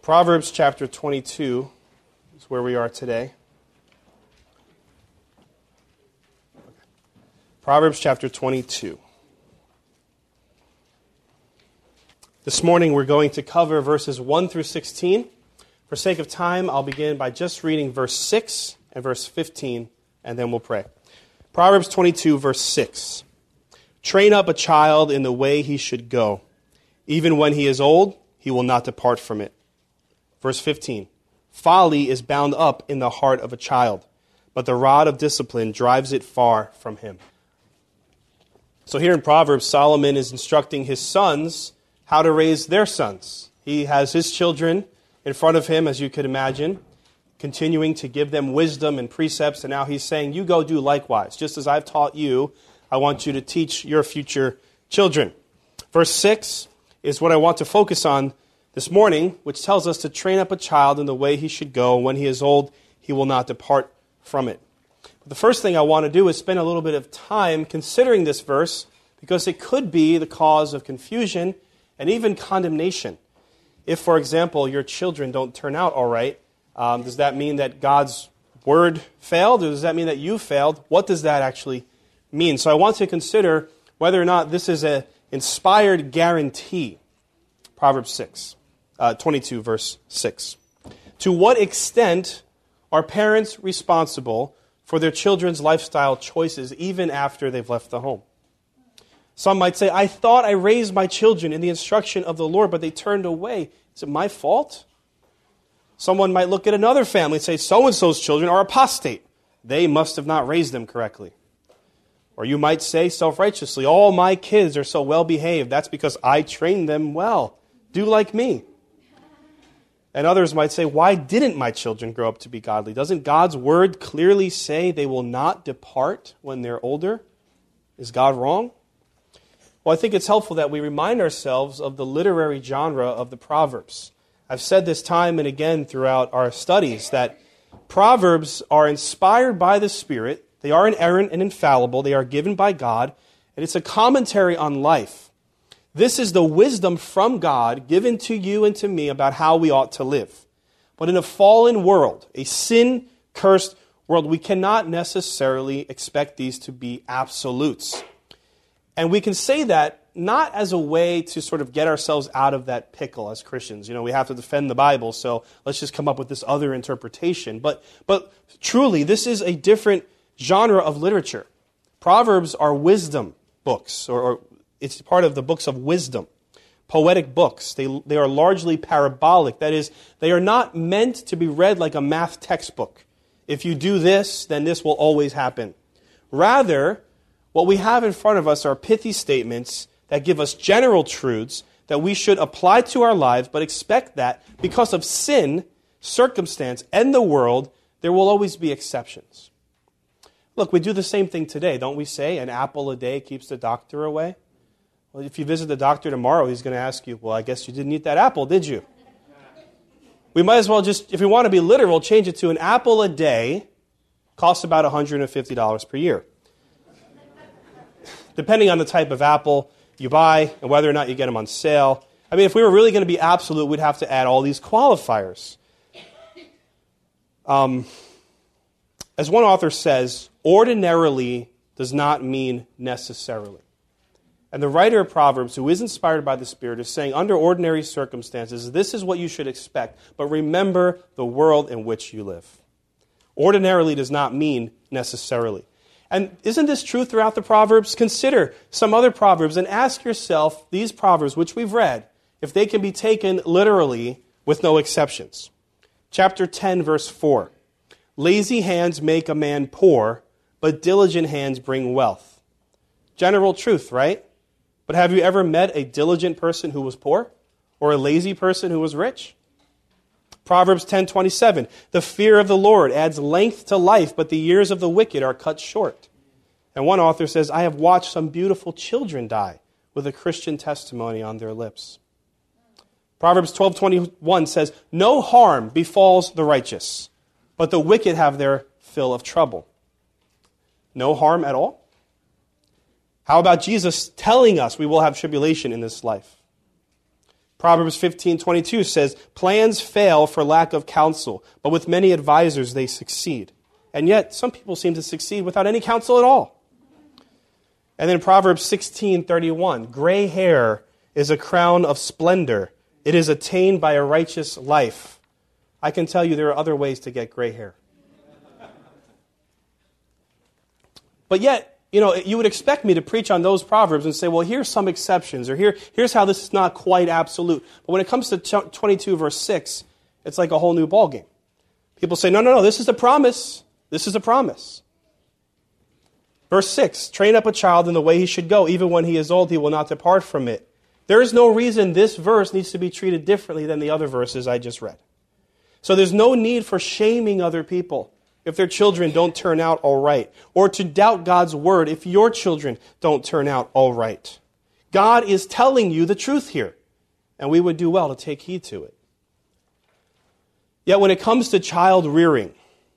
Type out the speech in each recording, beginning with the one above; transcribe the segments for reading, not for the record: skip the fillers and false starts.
Proverbs chapter 22 is where we are today. Proverbs chapter 22. This morning we're going to cover verses 1 through 16. For sake of time, I'll begin by just reading verse 6 and verse 15, and then we'll pray. Proverbs 22, verse 6. Train up a child in the way he should go. Even when he is old, he will not depart from it. Verse 15. Folly is bound up in the heart of a child, but the rod of discipline drives it far from him. So here in Proverbs, Solomon is instructing his sons how to raise their sons. He has his children in front of him, as you could imagine, continuing to give them wisdom and precepts, and now he's saying, you go do likewise. Just as I've taught you, I want you to teach your future children. Verse 6 is what I want to focus on this morning, which tells us to train up a child in the way he should go. When he is old, he will not depart from it. But the first thing I want to do is spend a little bit of time considering this verse, because it could be the cause of confusion and even condemnation. If, for example, your children don't turn out all right, does that mean that God's word failed, or does that mean that you failed? What does that actually mean? So I want to consider whether or not this is an inspired guarantee. Proverbs 22, verse 6. To what extent are parents responsible for their children's lifestyle choices even after they've left the home? Some might say, I thought I raised my children in the instruction of the Lord, but they turned away. Is it my fault? Someone might look at another family and say, so-and-so's children are apostate. They must have not raised them correctly. Or you might say self-righteously, all my kids are so well behaved. That's because I trained them well. Do like me. And others might say, why didn't my children grow up to be godly? Doesn't God's word clearly say they will not depart when they're older? Is God wrong? Well, I think it's helpful that we remind ourselves of the literary genre of the Proverbs. I've said this time and again throughout our studies that Proverbs are inspired by the Spirit. They are inerrant and infallible. They are given by God. And it's a commentary on life. This is the wisdom from God given to you and to me about how we ought to live. But in a fallen world, a sin-cursed world, we cannot necessarily expect these to be absolutes. And we can say that not as a way to sort of get ourselves out of that pickle as Christians. You know, we have to defend the Bible, so let's just come up with this other interpretation. But truly, this is a different genre of literature. Proverbs are wisdom books, or it's part of the books of wisdom, poetic books. They are largely parabolic. That is, they are not meant to be read like a math textbook. If you do this, then this will always happen. Rather, what we have in front of us are pithy statements that give us general truths that we should apply to our lives, but expect that because of sin, circumstance, and the world, there will always be exceptions. Look, we do the same thing today, don't we say? An apple a day keeps the doctor away. Well, if you visit the doctor tomorrow, he's going to ask you, well, I guess you didn't eat that apple, did you? We might as well just, if we want to be literal, change it to an apple a day costs about $150 per year. Depending on the type of apple you buy and whether or not you get them on sale. I mean, if we were really going to be absolute, we'd have to add all these qualifiers. As one author says, ordinarily does not mean necessarily. And the writer of Proverbs, who is inspired by the Spirit, is saying, under ordinary circumstances, this is what you should expect, but remember the world in which you live. Ordinarily does not mean necessarily. And isn't this true throughout the Proverbs? Consider some other Proverbs and ask yourself, these Proverbs, which we've read, if they can be taken literally with no exceptions. Chapter 10, verse 4. Lazy hands make a man poor, but diligent hands bring wealth. General truth, right? But have you ever met a diligent person who was poor? Or a lazy person who was rich? Proverbs 10:27, the fear of the Lord adds length to life, but the years of the wicked are cut short. And one author says, I have watched some beautiful children die with a Christian testimony on their lips. Proverbs 12:21 says, no harm befalls the righteous, but the wicked have their fill of trouble. No harm at all? How about Jesus telling us we will have tribulation in this life? Proverbs 15:22 says, plans fail for lack of counsel, but with many advisors they succeed. And yet, some people seem to succeed without any counsel at all. And then Proverbs 16:31, gray hair is a crown of splendor. It is attained by a righteous life. I can tell you there are other ways to get gray hair. But yet, you would expect me to preach on those Proverbs and say, well, here's some exceptions, or here's how this is not quite absolute. But when it comes to 22 verse 6, it's like a whole new ballgame. People say, no, this is a promise. This is a promise. Verse 6, train up a child in the way he should go. Even when he is old, he will not depart from it. There is no reason this verse needs to be treated differently than the other verses I just read. So there's no need for shaming other people if their children don't turn out all right, or to doubt God's word if your children don't turn out all right. God is telling you the truth here, and we would do well to take heed to it. Yet when it comes to child rearing,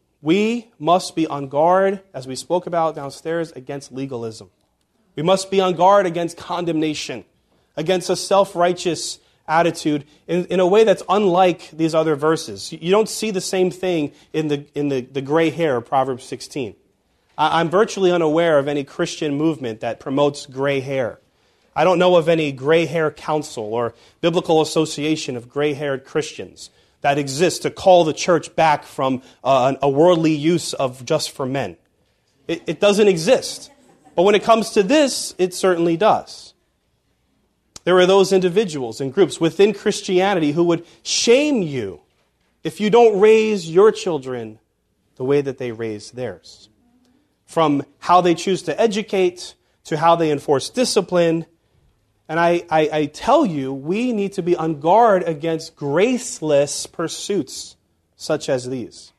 we must be on guard, as we spoke about downstairs, against legalism. We must be on guard against condemnation, against a self-righteous attitude in a way that's unlike these other verses. You don't see the same thing in the gray hair of Proverbs 16. I'm virtually unaware of any Christian movement that promotes gray hair. I don't know of any gray hair council or biblical association of gray-haired Christians that exists to call the church back from a worldly use of just for men. It doesn't exist. But when it comes to this, it certainly does. There are those individuals and groups within Christianity who would shame you if you don't raise your children the way that they raise theirs. From how they choose to educate to how they enforce discipline. And I tell you, we need to be on guard against graceless pursuits such as these.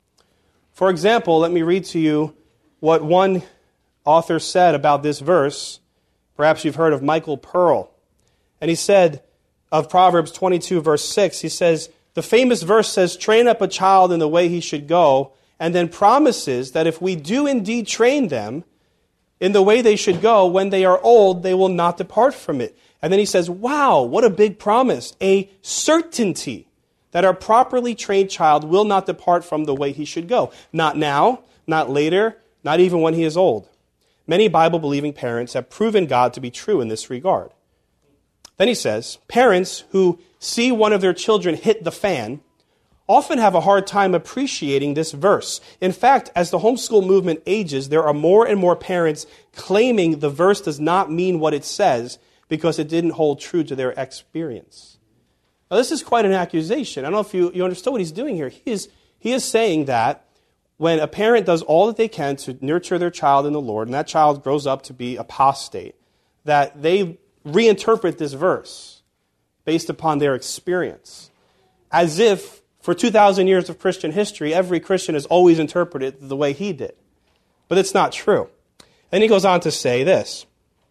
For example, let me read to you what one author said about this verse. Perhaps you've heard of Michael Pearl. And he said of Proverbs 22, verse 6, he says, the famous verse says, train up a child in the way he should go, and then promises that if we do indeed train them in the way they should go, when they are old, they will not depart from it. And then he says, wow, what a big promise, a certainty that our properly trained child will not depart from the way he should go. Not now, not later, not even when he is old. Many Bible-believing parents have proven God to be true in this regard. Then he says, parents who see one of their children hit the fan often have a hard time appreciating this verse. In fact, as the homeschool movement ages, there are more and more parents claiming the verse does not mean what it says because it didn't hold true to their experience. Now, this is quite an accusation. I don't know if you understand what he's doing here. He is saying that when a parent does all that they can to nurture their child in the Lord, and that child grows up to be apostate, that they reinterpret this verse based upon their experience, as if for 2,000 years of Christian history, every Christian has always interpreted it the way he did. But it's not true. And he goes on to say this,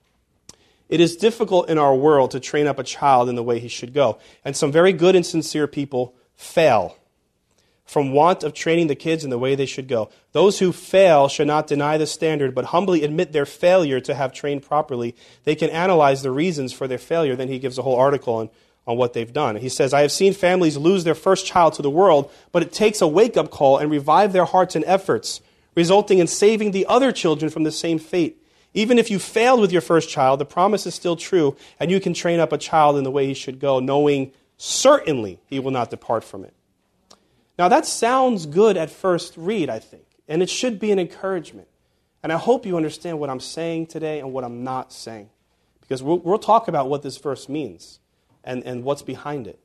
it is difficult in our world to train up a child in the way he should go, and some very good and sincere people fail from want of training the kids in the way they should go. Those who fail should not deny the standard, but humbly admit their failure to have trained properly. They can analyze the reasons for their failure. Then he gives a whole article on what they've done. He says, I have seen families lose their first child to the world, but it takes a wake-up call and revive their hearts and efforts, resulting in saving the other children from the same fate. Even if you failed with your first child, the promise is still true, and you can train up a child in the way he should go, knowing certainly he will not depart from it. Now, that sounds good at first read, I think, and it should be an encouragement. And I hope you understand what I'm saying today and what I'm not saying, because we'll talk about what this verse means and what's behind it.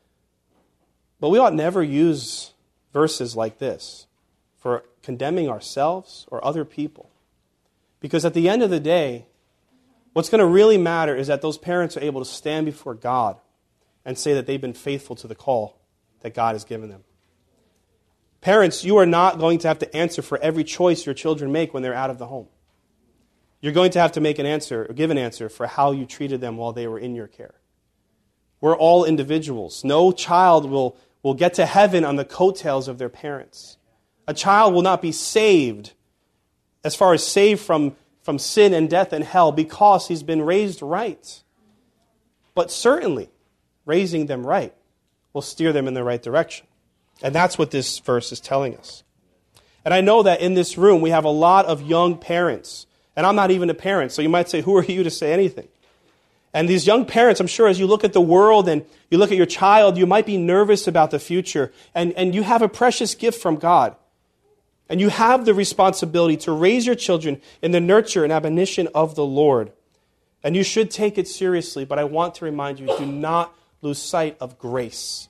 But we ought never use verses like this for condemning ourselves or other people, because at the end of the day, what's going to really matter is that those parents are able to stand before God and say that they've been faithful to the call that God has given them. Parents, you are not going to have to answer for every choice your children make when they're out of the home. You're going to have to make an answer, or give an answer for how you treated them while they were in your care. We're all individuals. No child will get to heaven on the coattails of their parents. A child will not be saved, as far as saved from sin and death and hell, because he's been raised right. But certainly, raising them right will steer them in the right direction. And that's what this verse is telling us. And I know that in this room we have a lot of young parents. And I'm not even a parent, so you might say, who are you to say anything? And these young parents, I'm sure as you look at the world and you look at your child, you might be nervous about the future. And you have a precious gift from God. And you have the responsibility to raise your children in the nurture and admonition of the Lord. And you should take it seriously, but I want to remind you, do not lose sight of grace.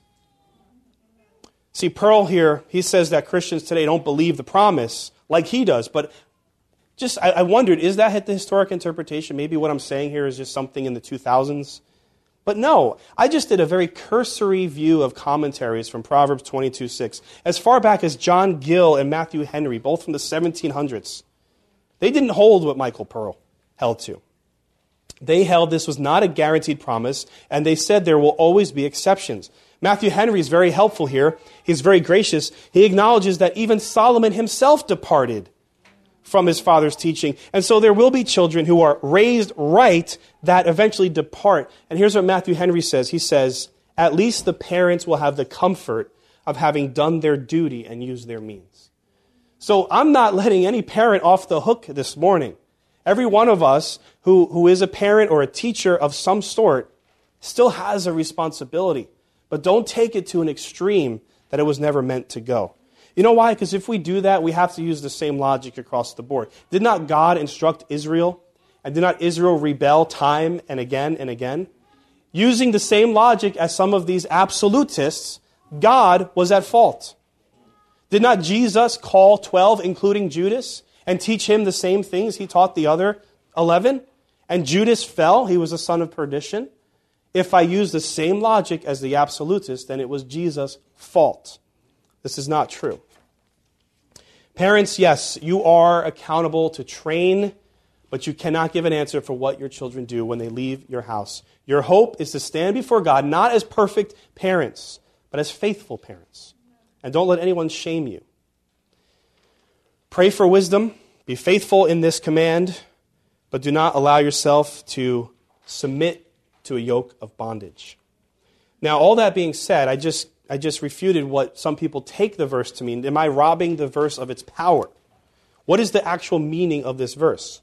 See, Pearl here, he says that Christians today don't believe the promise like he does, but I wondered, is that the historic interpretation? Maybe what I'm saying here is just something in the 2000s? But no, I just did a very cursory view of commentaries from Proverbs 22:6, as far back as John Gill and Matthew Henry, both from the 1700s. They didn't hold what Michael Pearl held to. They held this was not a guaranteed promise, and they said there will always be exceptions. Matthew Henry is very helpful here. He's very gracious. He acknowledges that even Solomon himself departed from his father's teaching. And so there will be children who are raised right that eventually depart. And here's what Matthew Henry says. He says, at least the parents will have the comfort of having done their duty and used their means. So I'm not letting any parent off the hook this morning. Every one of us who is a parent or a teacher of some sort still has a responsibility. But don't take it to an extreme that it was never meant to go. You know why? Because if we do that, we have to use the same logic across the board. Did not God instruct Israel? And did not Israel rebel time and again and again? Using the same logic as some of these absolutists, God was at fault. Did not Jesus call 12, including Judas, and teach him the same things he taught the other 11? And Judas fell. He was a son of perdition. If I use the same logic as the absolutists, then it was Jesus' fault. This is not true. Parents, yes, you are accountable to train, but you cannot give an answer for what your children do when they leave your house. Your hope is to stand before God, not as perfect parents, but as faithful parents. And don't let anyone shame you. Pray for wisdom. Be faithful in this command, but do not allow yourself to submit to a yoke of bondage. Now, all that being said, I just refuted what some people take the verse to mean. Am I robbing the verse of its power? What is the actual meaning of this verse?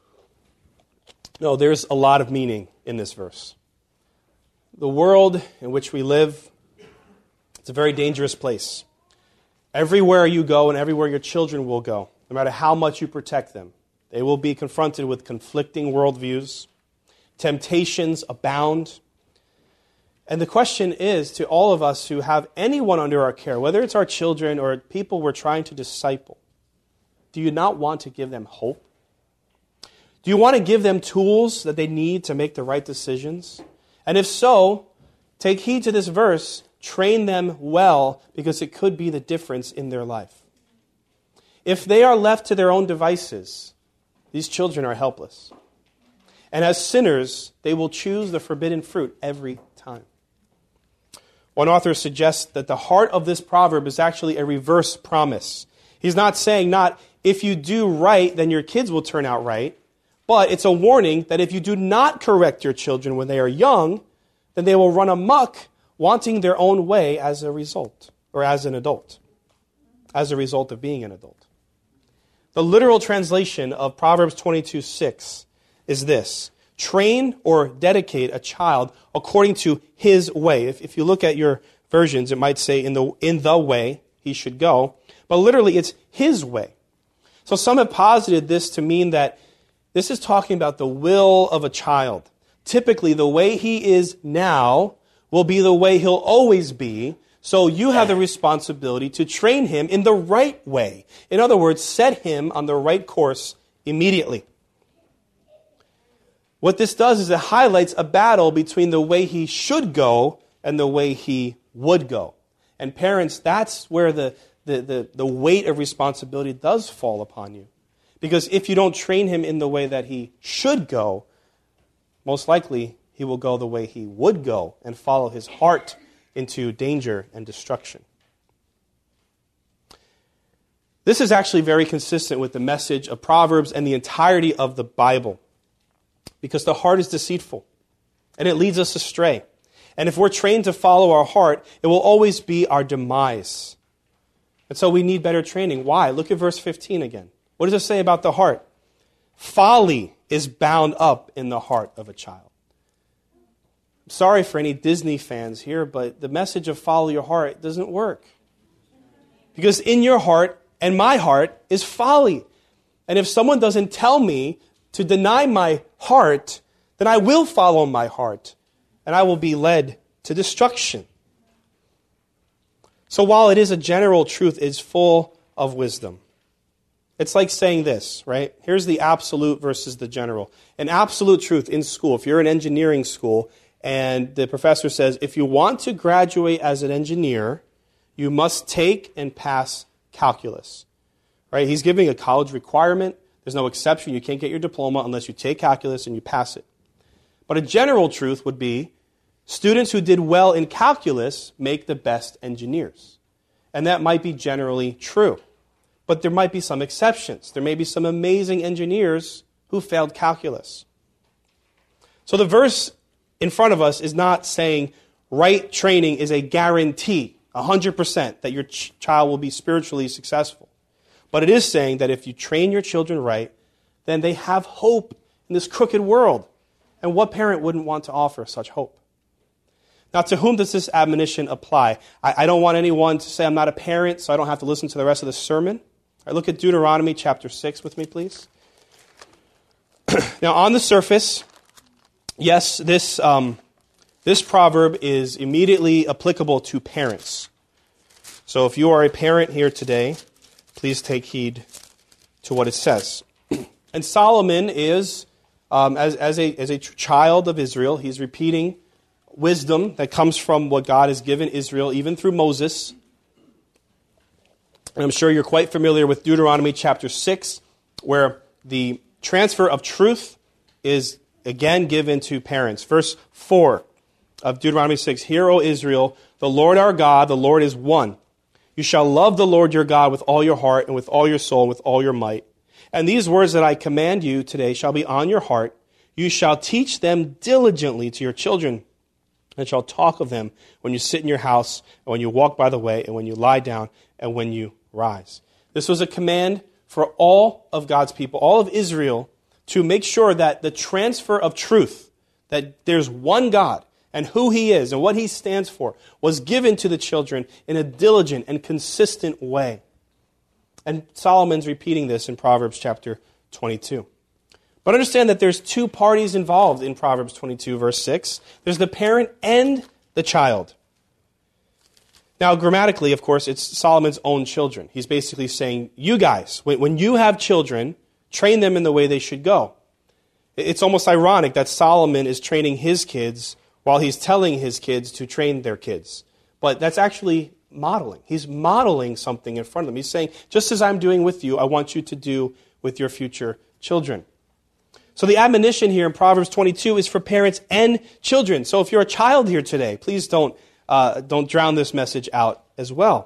No, there's a lot of meaning in this verse. The world in which we live, it's a very dangerous place. Everywhere you go and everywhere your children will go, no matter how much you protect them, they will be confronted with conflicting worldviews. Temptations abound. And the question is to all of us who have anyone under our care, whether it's our children or people we're trying to disciple, do you not want to give them hope? Do you want to give them tools that they need to make the right decisions? And if so, take heed to this verse, train them well, because it could be the difference in their life. If they are left to their own devices, these children are helpless. And as sinners, they will choose the forbidden fruit every time. One author suggests that the heart of this proverb is actually a reverse promise. He's not saying not if you do right, then your kids will turn out right, but it's a warning that if you do not correct your children when they are young, then they will run amok, wanting their own way as a result, or as an adult, as a result of being an adult. The literal translation of Proverbs 22:6 is this: train or dedicate a child according to his way. If you look at your versions, it might say in the way he should go, but literally it's his way. So some have posited this to mean that this is talking about the will of a child. Typically, the way he is now will be the way he'll always be, so you have the responsibility to train him in the right way. In other words, set him on the right course immediately. What this does is it highlights a battle between the way he should go and the way he would go. And parents, that's where the weight of responsibility does fall upon you. Because if you don't train him in the way that he should go, most likely he will go the way he would go and follow his heart into danger and destruction. This is actually very consistent with the message of Proverbs and the entirety of the Bible. Because the heart is deceitful, and it leads us astray. And if we're trained to follow our heart, it will always be our demise. And so we need better training. Why? Look at verse 15 again. What does it say about the heart? Folly is bound up in the heart of a child. I'm sorry for any Disney fans here, but the message of follow your heart doesn't work. Because in your heart and my heart is folly. And if someone doesn't tell me to deny my heart, then I will follow my heart, and I will be led to destruction. So while it is a general truth, it's full of wisdom. It's like saying this, right? Here's the absolute versus the general. An absolute truth in school, if you're in engineering school, and the professor says, if you want to graduate as an engineer, you must take and pass calculus. Right? He's giving a college requirement. There's no exception. You can't get your diploma unless you take calculus and you pass it. But a general truth would be, students who did well in calculus make the best engineers. And that might be generally true. But there might be some exceptions. There may be some amazing engineers who failed calculus. So the verse in front of us is not saying right training is a guarantee, 100%, that your child will be spiritually successful. But it is saying that if you train your children right, then they have hope in this crooked world. And what parent wouldn't want to offer such hope? Now, to whom does this admonition apply? I don't want anyone to say I'm not a parent, so I don't have to listen to the rest of the sermon. All right, look at Deuteronomy chapter 6 with me, please. Now, on the surface, yes, this proverb is immediately applicable to parents. So if you are a parent here today, please take heed to what it says. And Solomon is, as a child of Israel, he's repeating wisdom that comes from what God has given Israel, even through Moses. And I'm sure you're quite familiar with Deuteronomy chapter 6, where the transfer of truth is again given to parents. Verse 4 of Deuteronomy 6, Hear, O Israel, the Lord our God, the Lord is one. You shall love the Lord your God with all your heart and with all your soul and with all your might. And these words that I command you today shall be on your heart. You shall teach them diligently to your children, and shall talk of them when you sit in your house, and when you walk by the way, and when you lie down, and when you rise. This was a command for all of God's people, all of Israel, to make sure that the transfer of truth, that there's one God, and who He is, and what He stands for, was given to the children in a diligent and consistent way. And Solomon's repeating this in Proverbs chapter 22. But understand that there's two parties involved in Proverbs 22, verse 6. There's the parent and the child. Now, grammatically, of course, it's Solomon's own children. He's basically saying, you guys, when you have children, train them in the way they should go. It's almost ironic that Solomon is training his kids while he's telling his kids to train their kids. But that's actually modeling. He's modeling something in front of them. He's saying, just as I'm doing with you, I want you to do with your future children. So the admonition here in Proverbs 22 is for parents and children. So if you're a child here today, please don't drown this message out as well.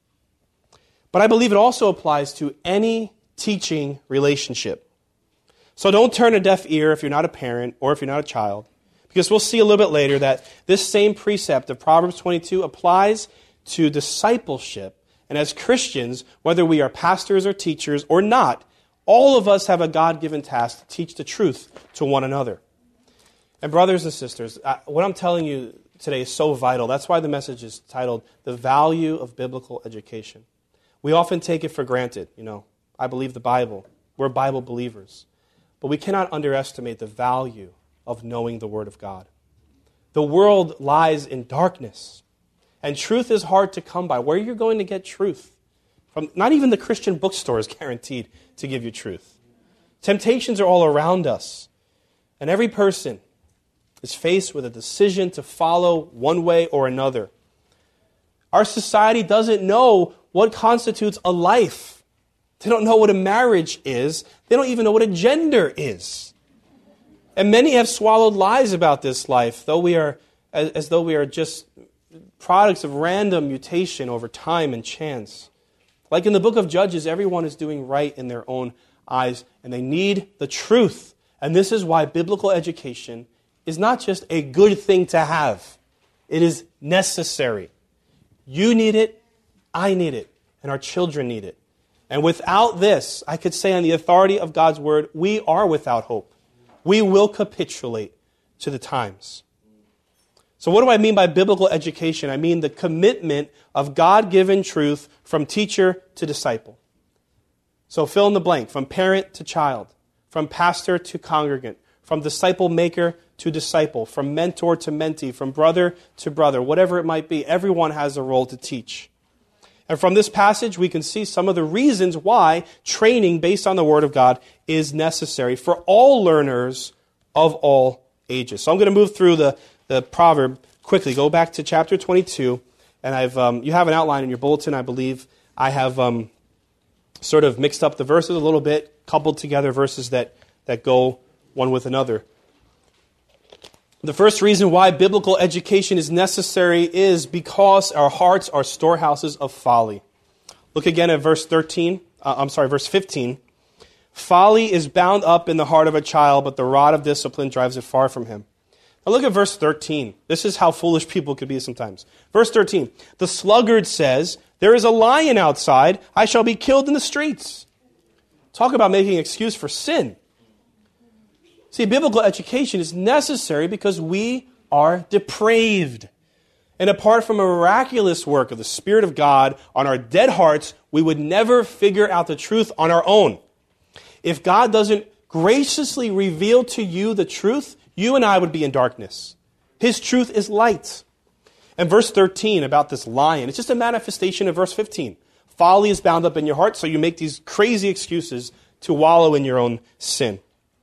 But I believe it also applies to any teaching relationship. So don't turn a deaf ear if you're not a parent or if you're not a child, because we'll see a little bit later that this same precept of Proverbs 22 applies to discipleship. And as Christians, whether we are pastors or teachers or not, all of us have a God-given task to teach the truth to one another. And brothers and sisters, what I'm telling you today is so vital. That's why the message is titled, The Value of Biblical Education. We often take it for granted. I believe the Bible. We're Bible believers. But we cannot underestimate the value of knowing the Word of God. The world lies in darkness, and truth is hard to come by. Where are you going to get truth? Not even the Christian bookstore is guaranteed to give you truth. Temptations are all around us, and every person is faced with a decision to follow one way or another. Our society doesn't know what constitutes a life. They don't know what a marriage is. They don't even know what a gender is. And many have swallowed lies about this life, as though we are just products of random mutation over time and chance. Like in the book of Judges, everyone is doing right in their own eyes, and they need the truth. And this is why biblical education is not just a good thing to have. It is necessary. You need it, I need it, and our children need it. And without this, I could say on the authority of God's word, we are without hope. We will capitulate to the times. So what do I mean by biblical education? I mean the commitment of God-given truth from teacher to disciple. So fill in the blank, from parent to child, from pastor to congregant, from disciple maker to disciple, from mentor to mentee, from brother to brother, whatever it might be. Everyone has a role to teach. And from this passage, we can see some of the reasons why training based on the Word of God is necessary for all learners of all ages. So I'm going to move through the proverb quickly. Go back to chapter 22, and you have an outline in your bulletin, I believe. I have sort of mixed up the verses a little bit, coupled together verses that go one with another. The first reason why biblical education is necessary is because our hearts are storehouses of folly. Look again at verse 15. Folly is bound up in the heart of a child, but the rod of discipline drives it far from him. Now look at verse 13. This is how foolish people could be sometimes. Verse 13. The sluggard says, there is a lion outside. I shall be killed in the streets. Talk about making an excuse for sin. See, biblical education is necessary because we are depraved. And apart from a miraculous work of the Spirit of God on our dead hearts, we would never figure out the truth on our own. If God doesn't graciously reveal to you the truth, you and I would be in darkness. His truth is light. And verse 13 about this lion, it's just a manifestation of verse 15. Folly is bound up in your heart, so you make these crazy excuses to wallow in your own sin.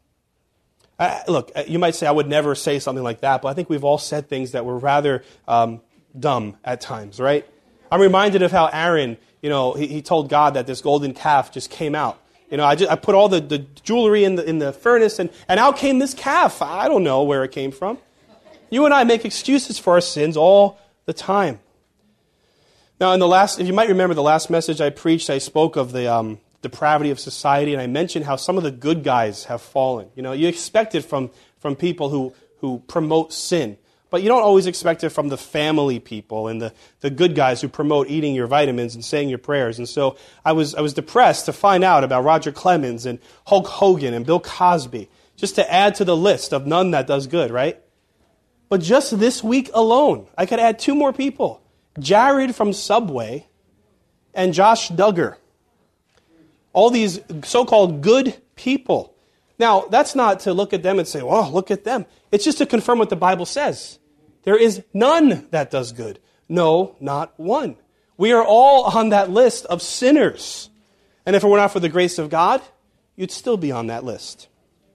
Look, you might say I would never say something like that, but I think we've all said things that were rather dumb at times, right? I'm reminded of how Aaron, he told God that this golden calf just came out. I put all the jewelry in the furnace, and out came this calf. I don't know where it came from. You and I make excuses for our sins all the time. Now, if you might remember the last message I preached, I spoke of the depravity of society, and I mentioned how some of the good guys have fallen. You expect it from people who promote sin, but you don't always expect it from the family people and the good guys who promote eating your vitamins and saying your prayers. And so I was depressed to find out about Roger Clemens and Hulk Hogan and Bill Cosby, just to add to the list of none that does good, right? But just this week alone, I could add two more people. Jared from Subway and Josh Duggar. All these so-called good people. Now, that's not to look at them and say, well, look at them. It's just to confirm what the Bible says. There is none that does good. No, not one. We are all on that list of sinners. And if it were not for the grace of God, you'd still be on that list.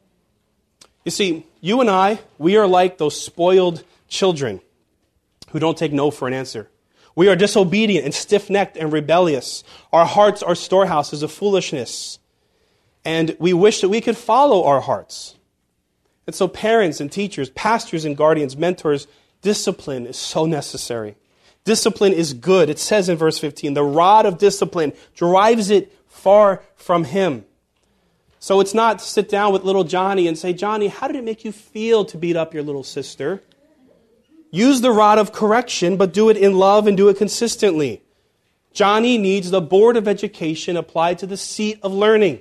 You see, you and I, we are like those spoiled children who don't take no for an answer. We are disobedient and stiff-necked and rebellious. Our hearts are storehouses of foolishness. And we wish that we could follow our hearts. And so parents and teachers, pastors and guardians, mentors, discipline is so necessary. Discipline is good. It says in verse 15, the rod of discipline drives it far from him. So it's not to sit down with little Johnny and say, Johnny, how did it make you feel to beat up your little sister? Use the rod of correction, but do it in love and do it consistently. Johnny needs the Board of Education applied to the seat of learning.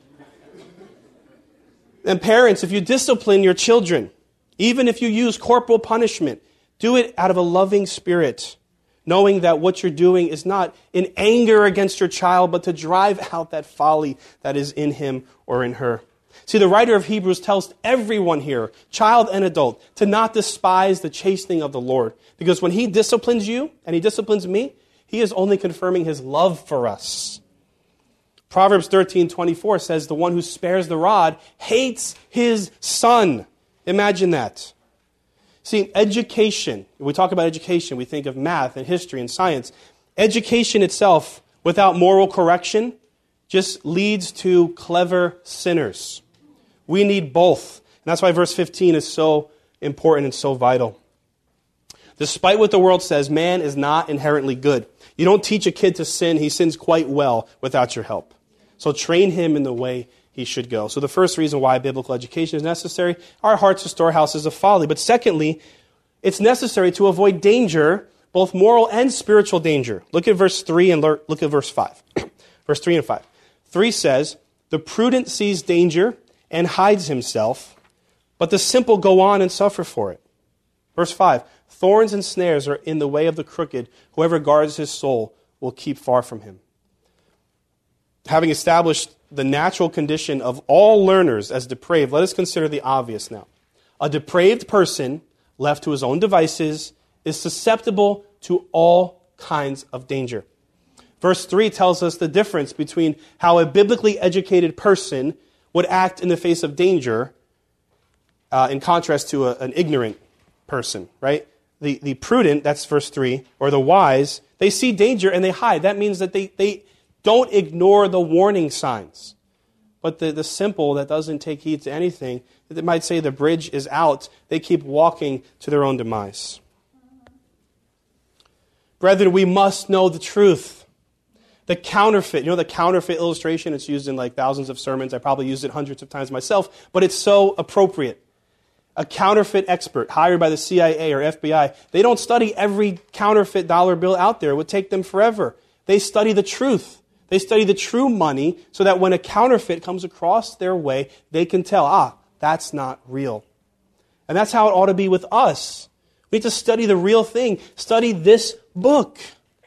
And parents, if you discipline your children, even if you use corporal punishment, do it out of a loving spirit, knowing that what you're doing is not in anger against your child, but to drive out that folly that is in him or in her. See, the writer of Hebrews tells everyone here, child and adult, to not despise the chastening of the Lord. Because when he disciplines you and he disciplines me, he is only confirming his love for us. Proverbs 13:24 says, the one who spares the rod hates his son. Imagine that. See, education, when we talk about education, we think of math and history and science. Education itself, without moral correction, just leads to clever sinners. We need both. And that's why verse 15 is so important and so vital. Despite what the world says, man is not inherently good. You don't teach a kid to sin. He sins quite well without your help. So train him in the way he should go. So the first reason why biblical education is necessary, our hearts are storehouses of folly. But secondly, It's necessary to avoid danger, both moral and spiritual danger. Look at verse 3 and look at verse 5. Verse 3 and 5. 3 says, the prudent sees danger and hides himself, but the simple go on and suffer for it. Verse 5, thorns and snares are in the way of the crooked. Whoever guards his soul will keep far from him. Having established the natural condition of all learners as depraved, let us consider the obvious now. A depraved person, left to his own devices, is susceptible to all kinds of danger. Verse 3 tells us the difference between how a biblically educated person would act in the face of danger in contrast to an ignorant person, right? The prudent, that's verse 3, or the wise, they see danger and they hide. That means that they don't ignore the warning signs. But the simple that doesn't take heed to anything, that might say the bridge is out, they keep walking to their own demise. Brethren, we must know the truth. The counterfeit, the counterfeit illustration, it's used in like thousands of sermons. I probably used it hundreds of times myself, but it's so appropriate. A counterfeit expert hired by the CIA or FBI, they don't study every counterfeit dollar bill out there. It would take them forever. They study the truth. They study the true money so that when a counterfeit comes across their way, they can tell, that's not real. And that's how it ought to be with us. We need to study the real thing. Study this book.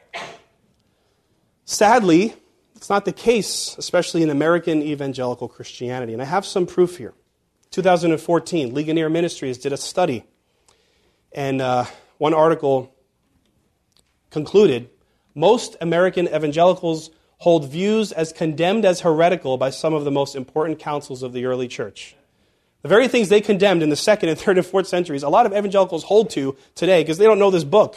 Sadly, it's not the case, especially in American evangelical Christianity. And I have some proof here. 2014, Ligonier Ministries did a study. And one article concluded, most American evangelicals hold views as condemned as heretical by some of the most important councils of the early church. The very things they condemned in the 2nd and 3rd and 4th centuries, a lot of evangelicals hold to today because they don't know this book.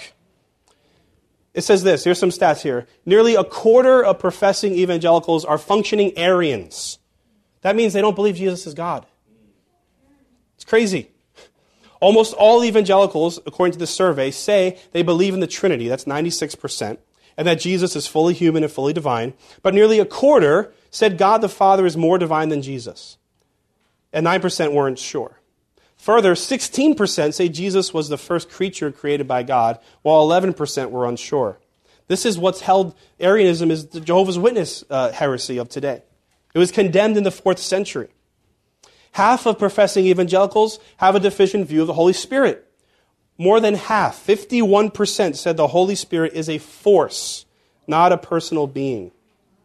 It says this, here's some stats here. Nearly a quarter of professing evangelicals are functioning Arians. That means they don't believe Jesus is God. It's crazy. Almost all evangelicals, according to the survey, say they believe in the Trinity. That's 96%. And that Jesus is fully human and fully divine. But nearly a quarter said God the Father is more divine than Jesus. And 9% weren't sure. Further, 16% say Jesus was the first creature created by God, while 11% were unsure. This is what's held, Arianism is the Jehovah's Witness heresy of today. It was condemned in the 4th century. Half of professing evangelicals have a deficient view of the Holy Spirit. More than half, 51%, said the Holy Spirit is a force, not a personal being.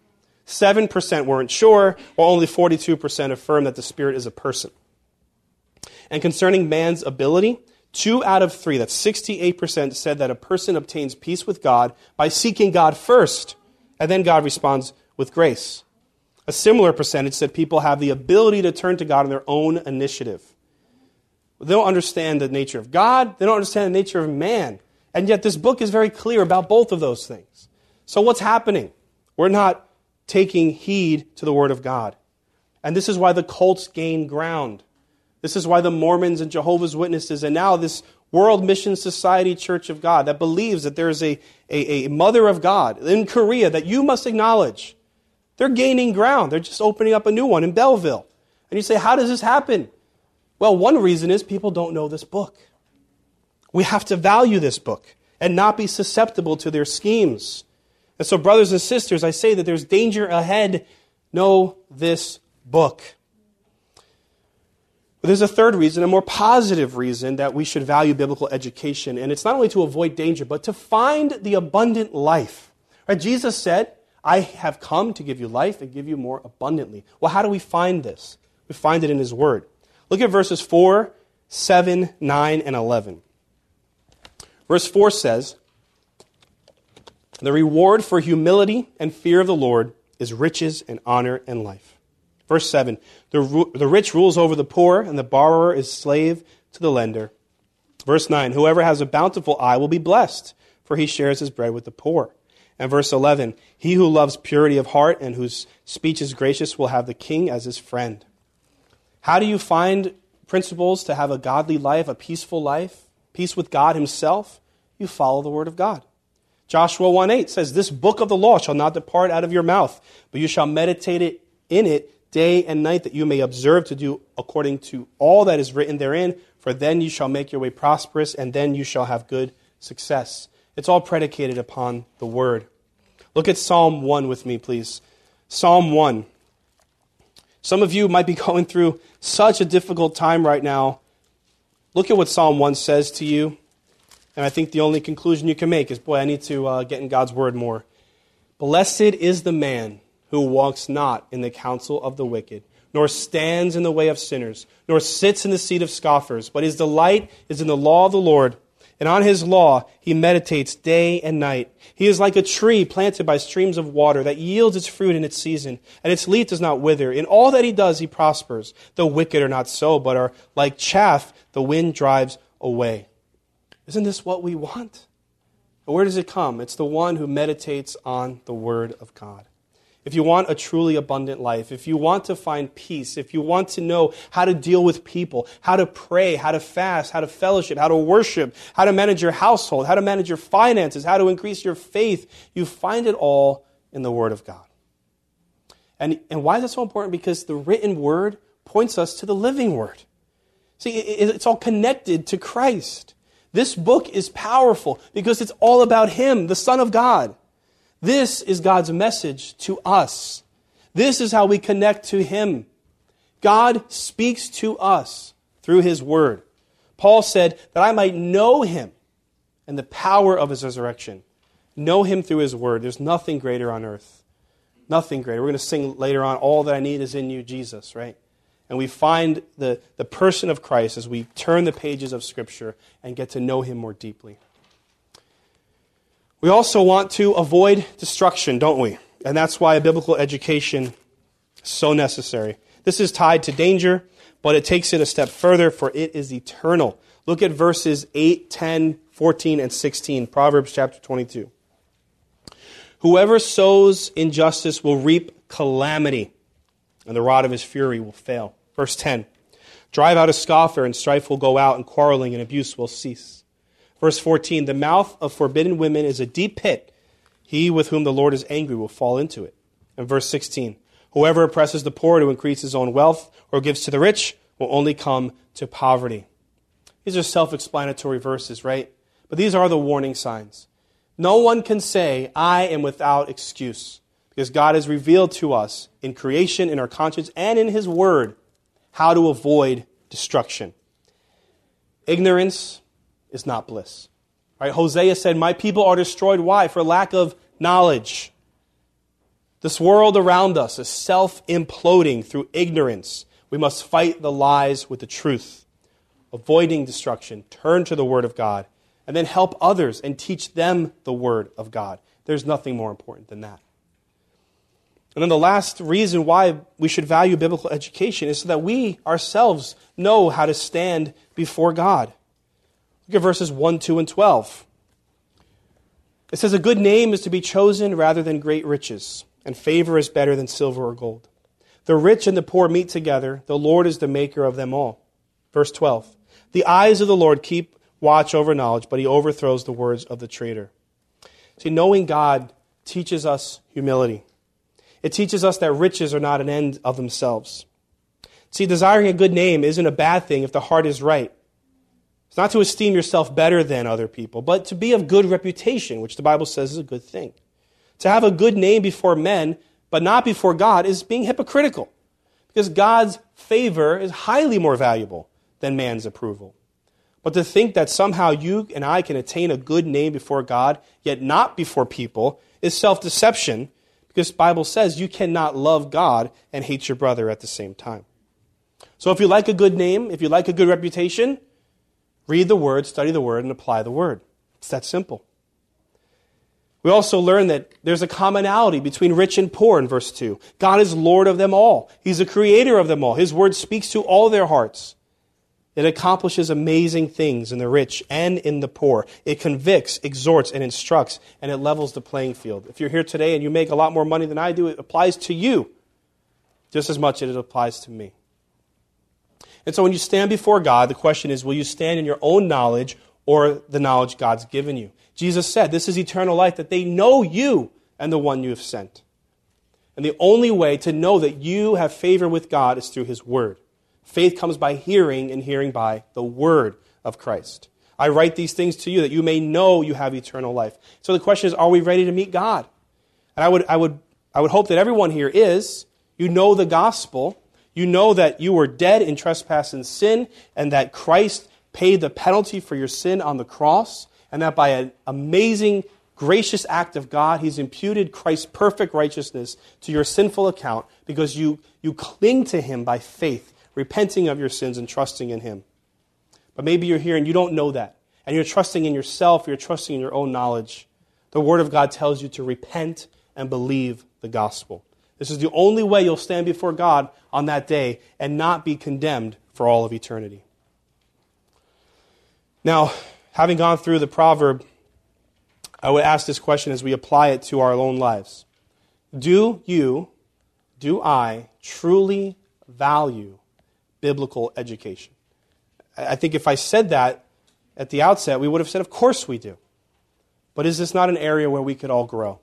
7% weren't sure, while only 42% affirmed that the Spirit is a person. And concerning man's ability, 2 out of 3, that's 68%, said that a person obtains peace with God by seeking God first, and then God responds with grace. A similar percentage said people have the ability to turn to God on their own initiative. They don't understand the nature of God. They don't understand the nature of man. And yet this book is very clear about both of those things. So what's happening? We're not taking heed to the Word of God. And this is why the cults gain ground. This is why the Mormons and Jehovah's Witnesses and now this World Mission Society Church of God that believes that there is a mother of God in Korea that you must acknowledge. They're gaining ground. They're just opening up a new one in Belleville. And you say, how does this happen? Well, one reason is people don't know this book. We have to value this book and not be susceptible to their schemes. And so, brothers and sisters, I say that there's danger ahead. Know this book. But there's a third reason, a more positive reason that we should value biblical education. And it's not only to avoid danger, but to find the abundant life. Right? Jesus said, I have come to give you life and give you more abundantly. Well, how do we find this? We find it in His Word. Look at verses 4, 7, 9, and 11. Verse 4 says, the reward for humility and fear of the Lord is riches and honor and life. Verse 7, the rich rules over the poor, and the borrower is slave to the lender. Verse 9, whoever has a bountiful eye will be blessed, for he shares his bread with the poor. And verse 11, he who loves purity of heart and whose speech is gracious will have the king as his friend. How do you find principles to have a godly life, a peaceful life, peace with God Himself? You follow the Word of God. Joshua 1:8 says, this book of the law shall not depart out of your mouth, but you shall meditate in it day and night, that you may observe to do according to all that is written therein, for then you shall make your way prosperous, and then you shall have good success. It's all predicated upon the Word. Look at Psalm 1 with me, please. Psalm 1. Some of you might be going through such a difficult time right now. Look at what Psalm 1 says to you. And I think the only conclusion you can make is, boy, I need to get in God's Word more. Blessed is the man who walks not in the counsel of the wicked, nor stands in the way of sinners, nor sits in the seat of scoffers, but his delight is in the law of the Lord, and on his law he meditates day and night. He is like a tree planted by streams of water that yields its fruit in its season, and its leaf does not wither. In all that he does he prospers. The wicked are not so, but are like chaff the wind drives away. Isn't this what we want? And where does it come? It's the one who meditates on the Word of God. If you want a truly abundant life, if you want to find peace, if you want to know how to deal with people, how to pray, how to fast, how to fellowship, how to worship, how to manage your household, how to manage your finances, how to increase your faith, you find it all in the Word of God. And why is that so important? Because the written Word points us to the living Word. See, it's all connected to Christ. This book is powerful because it's all about Him, the Son of God. This is God's message to us. This is how we connect to Him. God speaks to us through His Word. Paul said that I might know Him and the power of His resurrection. Know Him through His Word. There's nothing greater on earth. Nothing greater. We're going to sing later on, all that I need is in you, Jesus, right? And we find the person of Christ as we turn the pages of Scripture and get to know Him more deeply. We also want to avoid destruction, don't we? And that's why a biblical education is so necessary. This is tied to danger, but it takes it a step further, for it is eternal. Look at verses 8, 10, 14, and 16, Proverbs chapter 22. Whoever sows injustice will reap calamity, and the rod of his fury will fail. Verse 10, drive out a scoffer, and strife will go out, and quarreling and abuse will cease. Verse 14, the mouth of forbidden women is a deep pit. He with whom the Lord is angry will fall into it. And verse 16, whoever oppresses the poor to increase his own wealth or gives to the rich will only come to poverty. These are self-explanatory verses, right? But these are the warning signs. No one can say, I am without excuse, because God has revealed to us in creation, in our conscience, and in His Word how to avoid destruction. Ignorance is not bliss. Right? Hosea said, my people are destroyed. Why? For lack of knowledge. This world around us is self-imploding through ignorance. We must fight the lies with the truth. Avoiding destruction, turn to the Word of God, and then help others and teach them the Word of God. There's nothing more important than that. And then the last reason why we should value biblical education is so that we ourselves know how to stand before God. Look at verses 1, 2, and 12. It says, a good name is to be chosen rather than great riches, and favor is better than silver or gold. The rich and the poor meet together. The Lord is the maker of them all. Verse 12. The eyes of the Lord keep watch over knowledge, but He overthrows the words of the traitor. See, knowing God teaches us humility. It teaches us that riches are not an end of themselves. See, desiring a good name isn't a bad thing if the heart is right. It's not to esteem yourself better than other people, but to be of good reputation, which the Bible says is a good thing. To have a good name before men, but not before God, is being hypocritical, because God's favor is highly more valuable than man's approval. But to think that somehow you and I can attain a good name before God, yet not before people, is self-deception, because the Bible says you cannot love God and hate your brother at the same time. So if you like a good name, if you like a good reputation, read the Word, study the Word, and apply the Word. It's that simple. We also learn that there's a commonality between rich and poor in verse 2. God is Lord of them all. He's the creator of them all. His Word speaks to all their hearts. It accomplishes amazing things in the rich and in the poor. It convicts, exhorts, and instructs, and it levels the playing field. If you're here today and you make a lot more money than I do, it applies to you just as much as it applies to me. And so when you stand before God, the question is, will you stand in your own knowledge or the knowledge God's given you? Jesus said, this is eternal life, that they know you and the one you have sent. And the only way to know that you have favor with God is through his word. Faith comes by hearing, and hearing by the word of Christ. I write these things to you that you may know you have eternal life. So the question is, are we ready to meet God? And I would hope that everyone here is. You know the gospel. You know that you were dead in trespass and sin, and that Christ paid the penalty for your sin on the cross, and that by an amazing, gracious act of God, he's imputed Christ's perfect righteousness to your sinful account because you cling to him by faith, repenting of your sins and trusting in him. But maybe you're here and you don't know that, and you're trusting in yourself, you're trusting in your own knowledge. The Word of God tells you to repent and believe the gospel. This is the only way you'll stand before God on that day and not be condemned for all of eternity. Now, having gone through the proverb, I would ask this question as we apply it to our own lives. Do I truly value biblical education? I think if I said that at the outset, we would have said, of course we do. But is this not an area where we could all grow?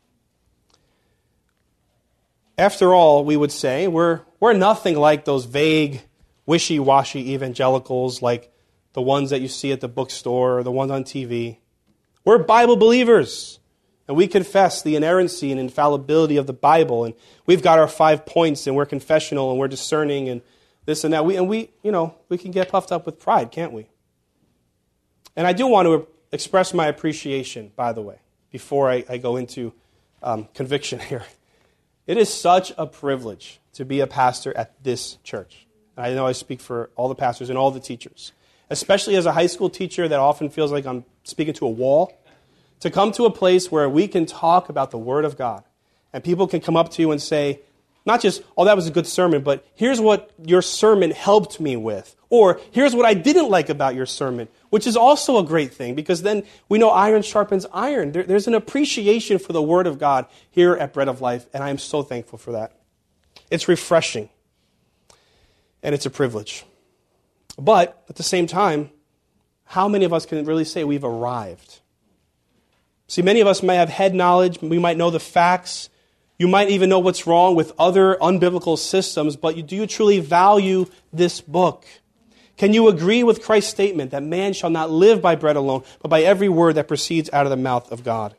After all, we would say, we're nothing like those vague, wishy-washy evangelicals like the ones that you see at the bookstore or the ones on TV. We're Bible believers, and we confess the inerrancy and infallibility of the Bible, and we've got our 5 points, and we're confessional, and we're discerning, and this and that. We can get puffed up with pride, can't we? And I do want to express my appreciation, by the way, before I go into conviction here. It is such a privilege to be a pastor at this church. I know I speak for all the pastors and all the teachers, especially as a high school teacher that often feels like I'm speaking to a wall, to come to a place where we can talk about the Word of God, and people can come up to you and say, not just, oh, that was a good sermon, but here's what your sermon helped me with, or here's what I didn't like about your sermon, which is also a great thing, because then we know iron sharpens iron. There's an appreciation for the Word of God here at Bread of Life, and I am so thankful for that. It's refreshing, and it's a privilege. But at the same time, how many of us can really say we've arrived? See, many of us may have head knowledge, we might know the facts, you might even know what's wrong with other unbiblical systems, but do you truly value this book? Can you agree with Christ's statement that man shall not live by bread alone, but by every word that proceeds out of the mouth of God?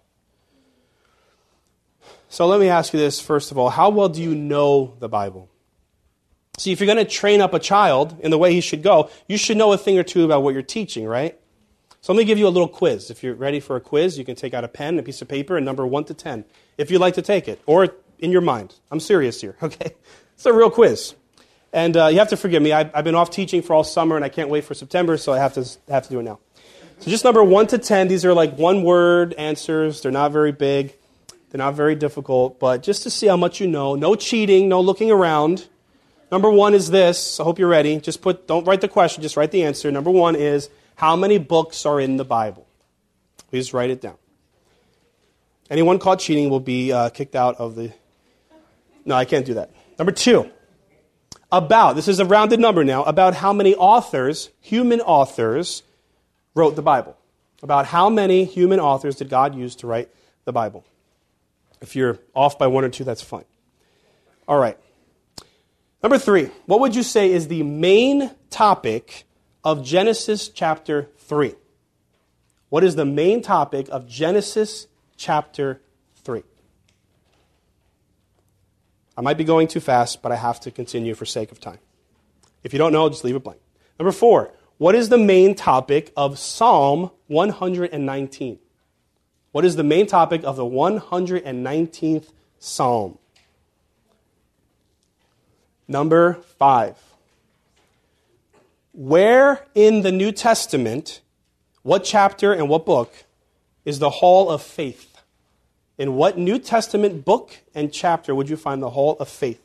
So let me ask you this, first of all. How well do you know the Bible? See, if you're going to train up a child in the way he should go, you should know a thing or two about what you're teaching, right? So let me give you a little quiz. If you're ready for a quiz, you can take out a pen, a piece of paper, and number 1 to 10, if you'd like to take it, or in your mind. I'm serious here, okay? It's a real quiz. And you have to forgive me. I've been off teaching for all summer, and I can't wait for September, so I have to do it now. So just number 1 to 10, these are like one-word answers. They're not very big. They're not very difficult, but just to see how much you know. No cheating, no looking around. Number 1 is this. I hope you're ready. Don't write the question, just write the answer. Number 1 is, how many books are in the Bible? Please write it down. Anyone caught cheating will be kicked out of the... No, I can't do that. Number 2, this is a rounded number now, about how many authors, human authors, wrote the Bible. About how many human authors did God use to write the Bible? If you're off by 1 or 2, that's fine. All right. Number 3, what would you say is the main topic of Genesis chapter 3? What is the main topic of Genesis chapter 3? I might be going too fast, but I have to continue for sake of time. If you don't know, just leave it blank. Number 4, what is the main topic of Psalm 119? What is the main topic of the 119th Psalm? Number 5. Where in the New Testament, what chapter and what book, is the Hall of Faith? In what New Testament book and chapter would you find the Hall of Faith?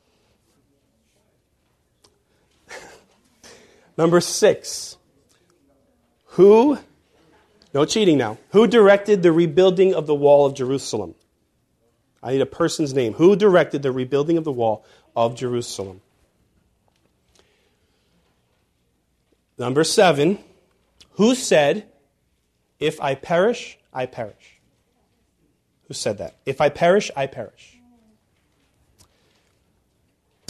Number 6. No cheating now. Who directed the rebuilding of the wall of Jerusalem? I need a person's name. Who directed the rebuilding of the wall of Jerusalem? Number 7, who said, if I perish, I perish? Who said that? If I perish, I perish.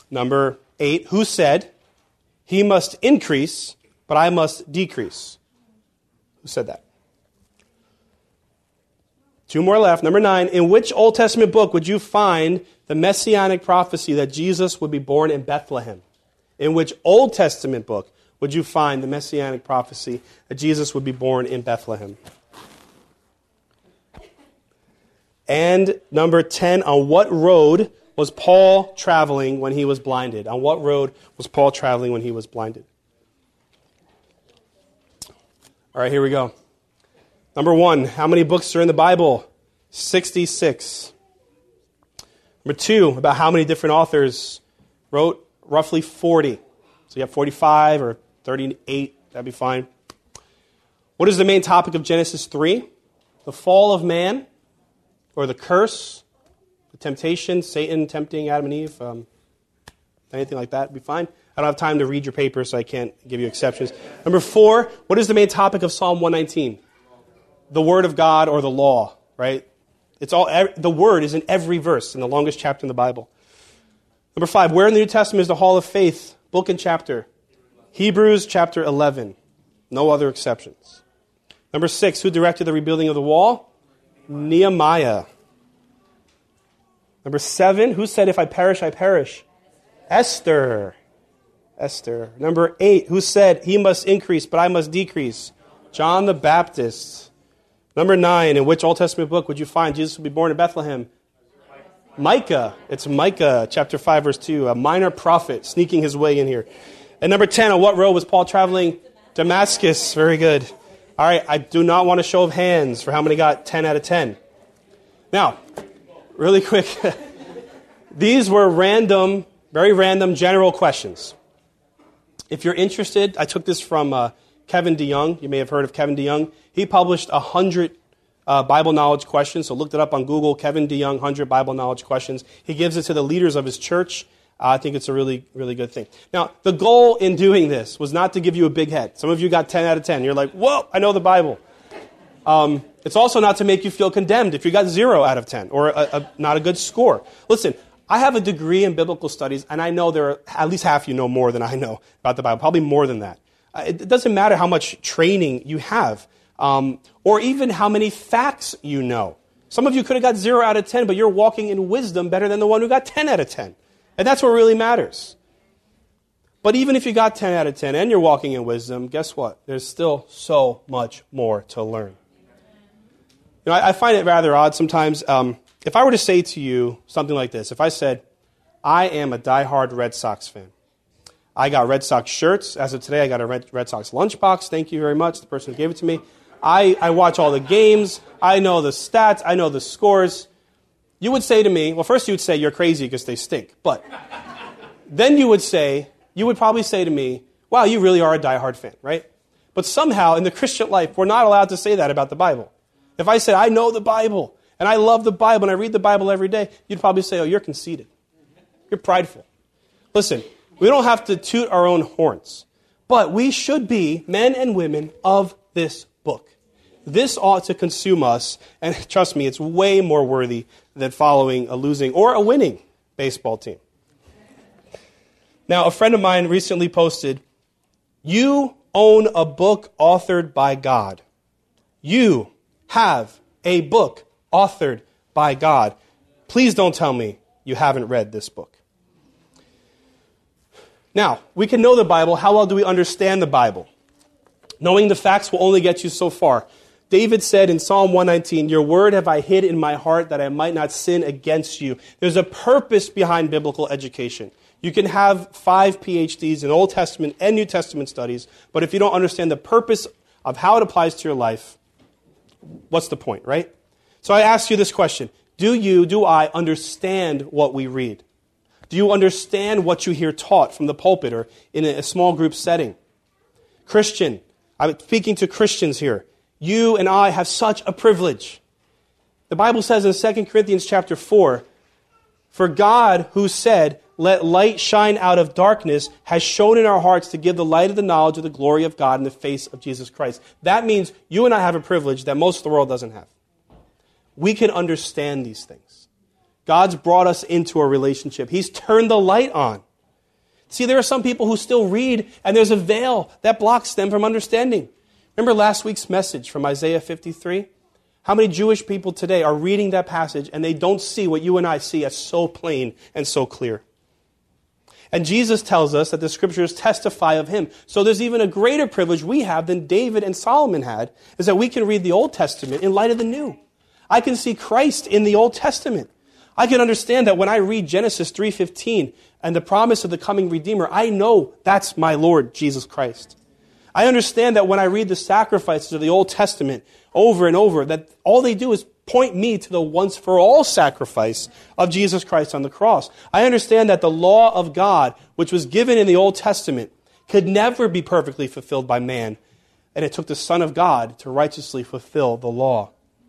Number 8, who said, he must increase, but I must decrease? Who said that? 2 more left. Number 9, in which Old Testament book would you find the messianic prophecy that Jesus would be born in Bethlehem? In which Old Testament book would you find the messianic prophecy that Jesus would be born in Bethlehem? And number 10, on what road was Paul traveling when he was blinded? On what road was Paul traveling when he was blinded? All right, here we go. Number 1, how many books are in the Bible? 66. Number 2, about how many different authors wrote? Roughly 40. So you have 45 or 38, that'd be fine. What is the main topic of Genesis 3? The fall of man, or the curse, the temptation, Satan tempting Adam and Eve, anything like that would be fine. I don't have time to read your paper, so I can't give you exceptions. Number 4, what is the main topic of Psalm 119? The Word of God or the law, right? The Word is in every verse, in the longest chapter in the Bible. Number 5, where in the New Testament is the Hall of Faith? Book and chapter. Hebrews chapter 11. No other exceptions. Number 6, who directed the rebuilding of the wall? Nehemiah. Number 7, who said, if I perish, I perish? Esther. Number 8, who said, he must increase, but I must decrease? John the Baptist. Number 9, in which Old Testament book would you find Jesus would be born in Bethlehem? Micah. It's Micah, chapter 5, verse 2, a minor prophet sneaking his way in here. And number 10, on what road was Paul traveling? Damascus. Very good. All right, I do not want a show of hands for how many got 10 out of 10. Now, really quick, these were random, very random general questions. If you're interested, I took this from Kevin DeYoung. You may have heard of Kevin DeYoung. He published 100 Bible knowledge questions, so looked it up on Google, Kevin DeYoung, 100 Bible knowledge questions. He gives it to the leaders of his church. I think it's a really, really good thing. Now, the goal in doing this was not to give you a big head. Some of you got 10 out of 10. You're like, whoa, I know the Bible. It's also not to make you feel condemned if you got 0 out of 10 or not a good score. Listen, I have a degree in biblical studies, and I know there are at least half you know more than I know about the Bible, probably more than that. It doesn't matter how much training you have or even how many facts you know. Some of you could have got 0 out of 10, but you're walking in wisdom better than the one who got 10 out of 10. And that's what really matters. But even if you got 10 out of 10 and you're walking in wisdom, guess what? There's still so much more to learn. You know, I find it rather odd sometimes. If I were to say to you something like this, if I said, I am a diehard Red Sox fan. I got Red Sox shirts. As of today, I got a Red Sox lunchbox. Thank you very much, the person who gave it to me. I watch all the games. I know the stats. I know the scores. You would say to me, well, first you would say you're crazy because they stink. But then you would probably say to me, wow, you really are a diehard fan, right? But somehow in the Christian life, we're not allowed to say that about the Bible. If I said, I know the Bible, and I love the Bible, and I read the Bible every day, you'd probably say, oh, you're conceited. You're prideful. Listen, we don't have to toot our own horns, but we should be men and women of this book. This ought to consume us, and trust me, it's way more worthy than following a losing or a winning baseball team. Now, a friend of mine recently posted, you own a book authored by God. You have a book authored by God. Please don't tell me you haven't read this book. Now, we can know the Bible. How well do we understand the Bible? Knowing the facts will only get you so far. David said in Psalm 119, your word have I hid in my heart that I might not sin against you. There's a purpose behind biblical education. You can have 5 PhDs in Old Testament and New Testament studies, but if you don't understand the purpose of how it applies to your life, what's the point, right? So I ask you this question. Do I understand what we read? Do you understand what you hear taught from the pulpit or in a small group setting? Christian, I'm speaking to Christians here. You and I have such a privilege. The Bible says in 2 Corinthians chapter 4, for God who said, let light shine out of darkness, has shown in our hearts to give the light of the knowledge of the glory of God in the face of Jesus Christ. That means you and I have a privilege that most of the world doesn't have. We can understand these things. God's brought us into a relationship. He's turned the light on. See, there are some people who still read, and there's a veil that blocks them from understanding. Remember last week's message from Isaiah 53? How many Jewish people today are reading that passage, and they don't see what you and I see as so plain and so clear? And Jesus tells us that the Scriptures testify of Him. So there's even a greater privilege we have than David and Solomon had, is that we can read the Old Testament in light of the New. I can see Christ in the Old Testament. I can understand that when I read Genesis 3:15 and the promise of the coming Redeemer, I know that's my Lord Jesus Christ. I understand that when I read the sacrifices of the Old Testament over and over, that all they do is point me to the once-for-all sacrifice of Jesus Christ on the cross. I understand that the law of God, which was given in the Old Testament, could never be perfectly fulfilled by man, and it took the Son of God to righteously fulfill the law.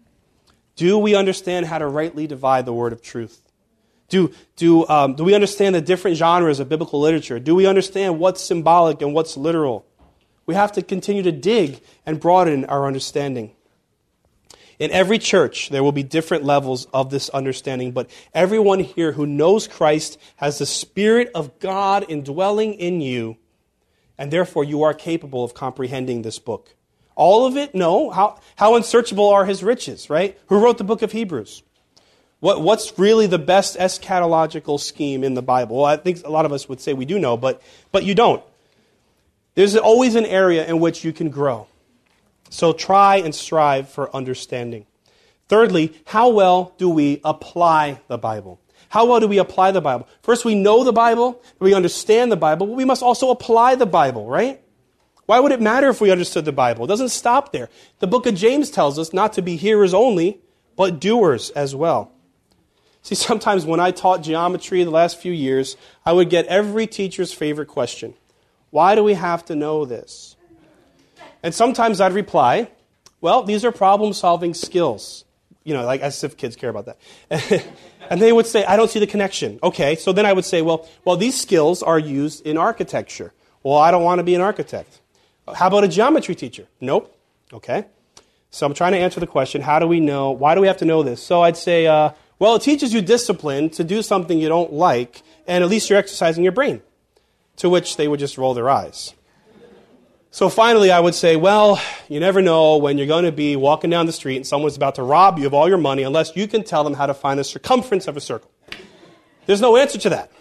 Do we understand how to rightly divide the word of truth? Do we understand the different genres of biblical literature? Do we understand what's symbolic and what's literal? We have to continue to dig and broaden our understanding. In every church, there will be different levels of this understanding, but everyone here who knows Christ has the Spirit of God indwelling in you, and therefore you are capable of comprehending this book. All of it? No. How unsearchable are His riches, right? Who wrote the book of Hebrews? What's really the best eschatological scheme in the Bible? Well, I think a lot of us would say we do know, but you don't. There's always an area in which you can grow. So try and strive for understanding. Thirdly, how well do we apply the Bible? How well do we apply the Bible? First, we know the Bible, we understand the Bible, but we must also apply the Bible, right? Why would it matter if we understood the Bible? It doesn't stop there. The book of James tells us not to be hearers only, but doers as well. See, sometimes when I taught geometry the last few years, I would get every teacher's favorite question. Why do we have to know this? And sometimes I'd reply, well, these are problem-solving skills. Like as if kids care about that. And they would say, I don't see the connection. Okay, so then I would say, well, these skills are used in architecture. Well, I don't want to be an architect. How about a geometry teacher? Nope. Okay. So I'm trying to answer the question, how do we know, why do we have to know this? So I'd say, it teaches you discipline to do something you don't like, and at least you're exercising your brain. To which they would just roll their eyes. So finally I would say, well, you never know when you're going to be walking down the street and someone's about to rob you of all your money unless you can tell them how to find the circumference of a circle. There's no answer to that.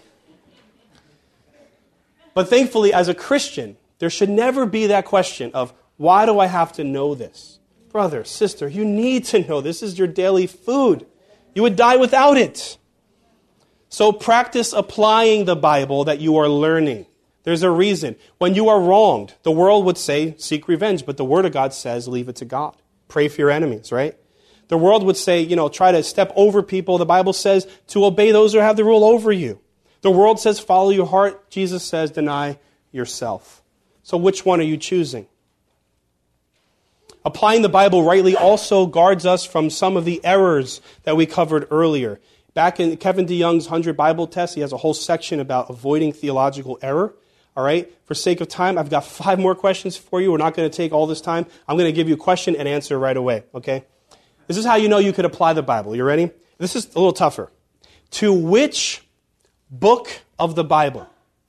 But thankfully, as a Christian, there should never be that question of, why do I have to know this? Brother, sister, you need to know this is your daily food. You would die without it. So practice applying the Bible that you are learning. There's a reason. When you are wronged, the world would say, seek revenge, but the Word of God says, leave it to God. Pray for your enemies, right? The world would say, try to step over people. The Bible says to obey those who have the rule over you. The world says, follow your heart. Jesus says, deny yourself. So which one are you choosing? Applying the Bible rightly also guards us from some of the errors that we covered earlier. Back in Kevin DeYoung's 100 Bible Tests, he has a whole section about avoiding theological error. All right? For sake of time, I've got 5 more questions for you. We're not going to take all this time. I'm going to give you a question and answer right away, okay? This is how you know you could apply the Bible. You ready? This is a little tougher. To which book of the Bible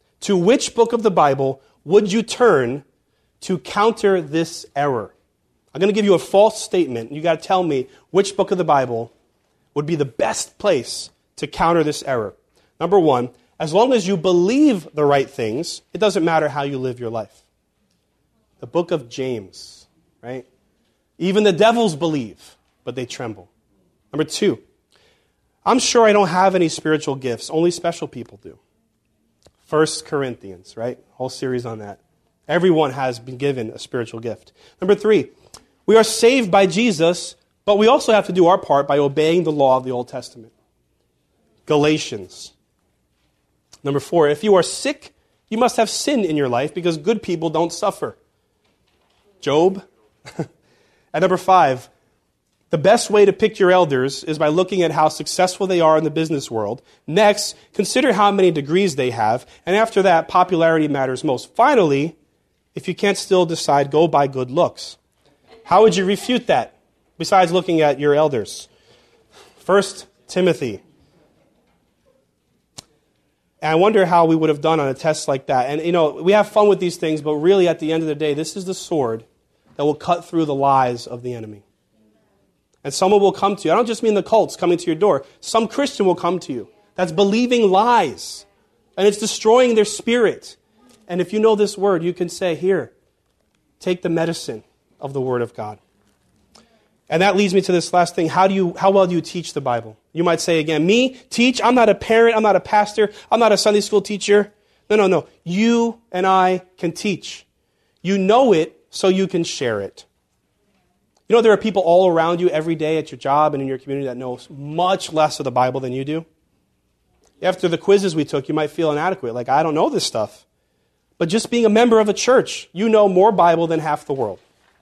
would you turn to counter this error? I'm going to give you a false statement. You got to tell me which book of the Bible would be the best place to counter this error. Number 1, as long as you believe the right things, it doesn't matter how you live your life. The book of James, right? Even the devils believe, but they tremble. Number 2, I'm sure I don't have any spiritual gifts. Only special people do. 1 Corinthians, right? Whole series on that. Everyone has been given a spiritual gift. Number 3, we are saved by Jesus, but we also have to do our part by obeying the law of the Old Testament. Galatians. Number 4, if you are sick, you must have sin in your life because good people don't suffer. Job. And number 5, the best way to pick your elders is by looking at how successful they are in the business world. Next, consider how many degrees they have. And after that, popularity matters most. Finally, if you can't still decide, go by good looks. How would you refute that besides looking at your elders? 1 Timothy. And I wonder how we would have done on a test like that. And, we have fun with these things, but really at the end of the day, this is the sword that will cut through the lies of the enemy. And someone will come to you. I don't just mean the cults coming to your door. Some Christian will come to you that's believing lies. And it's destroying their spirit. And if you know this word, you can say, here, take the medicine of the word of God. And that leads me to this last thing. How well do you teach the Bible? You might say again, me, teach? I'm not a parent. I'm not a pastor. I'm not a Sunday school teacher. No. You and I can teach. You know it, so you can share it. There are people all around you every day at your job and in your community that know much less of the Bible than you do. After the quizzes we took, you might feel inadequate. Like, I don't know this stuff. But just being a member of a church, you know more Bible than half the world.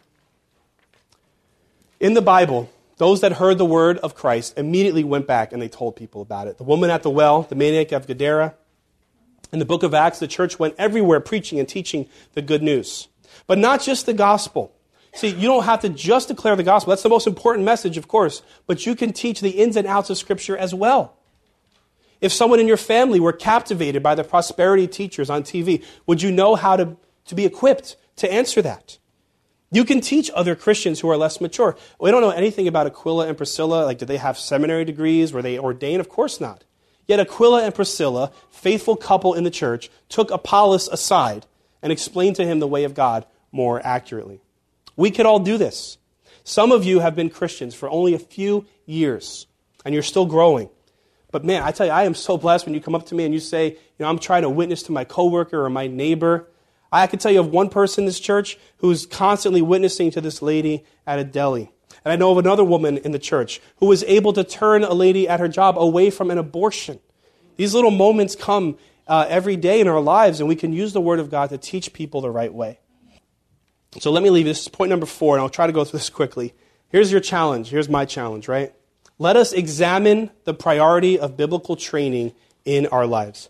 In the Bible, those that heard the word of Christ immediately went back and they told people about it. The woman at the well, the maniac of Gadara. In the book of Acts, the church went everywhere preaching and teaching the good news. But not just the gospel. See, you don't have to just declare the gospel. That's the most important message, of course. But you can teach the ins and outs of Scripture as well. If someone in your family were captivated by the prosperity teachers on TV, would you know how to be equipped to answer that? You can teach other Christians who are less mature. We don't know anything about Aquila and Priscilla. Like, did they have seminary degrees? Were they ordained? Of course not. Yet Aquila and Priscilla, faithful couple in the church, took Apollos aside and explained to him the way of God more accurately. We could all do this. Some of you have been Christians for only a few years, and you're still growing. But man, I tell you, I am so blessed when you come up to me and you say, I'm trying to witness to my coworker or my neighbor. I can tell you of one person in this church who's constantly witnessing to this lady at a deli. And I know of another woman in the church who was able to turn a lady at her job away from an abortion. These little moments come every day in our lives, and we can use the Word of God to teach people the right way. So let me leave this. This is point number 4, and I'll try to go through this quickly. Here's your challenge. Here's my challenge, right? Let us examine the priority of biblical training in our lives.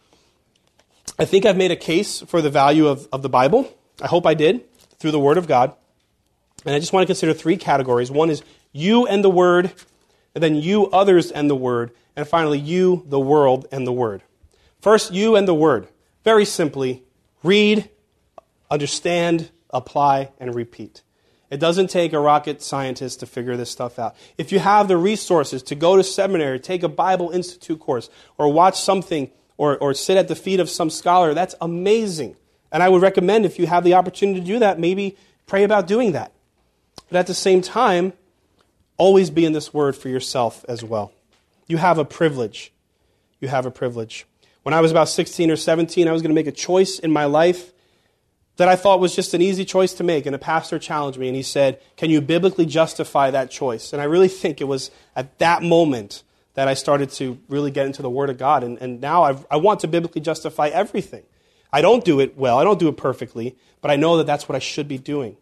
I think I've made a case for the value of the Bible. I hope I did, through the Word of God. And I just want to consider 3 categories. One is you and the Word, and then you, others, and the Word, and finally you, the world, and the Word. First, you and the Word. Very simply, read, understand, apply, and repeat. It doesn't take a rocket scientist to figure this stuff out. If you have the resources to go to seminary, take a Bible Institute course, or watch something, or sit at the feet of some scholar, that's amazing. And I would recommend, if you have the opportunity to do that, maybe pray about doing that. But at the same time, always be in this Word for yourself as well. You have a privilege. You have a privilege. When I was about 16 or 17, I was going to make a choice in my life that I thought was just an easy choice to make. And a pastor challenged me, and he said, can you biblically justify that choice? And I really think it was at that moment that I started to really get into the Word of God. And now I want to biblically justify everything. I don't do it well. I don't do it perfectly. But I know that that's what I should be doing.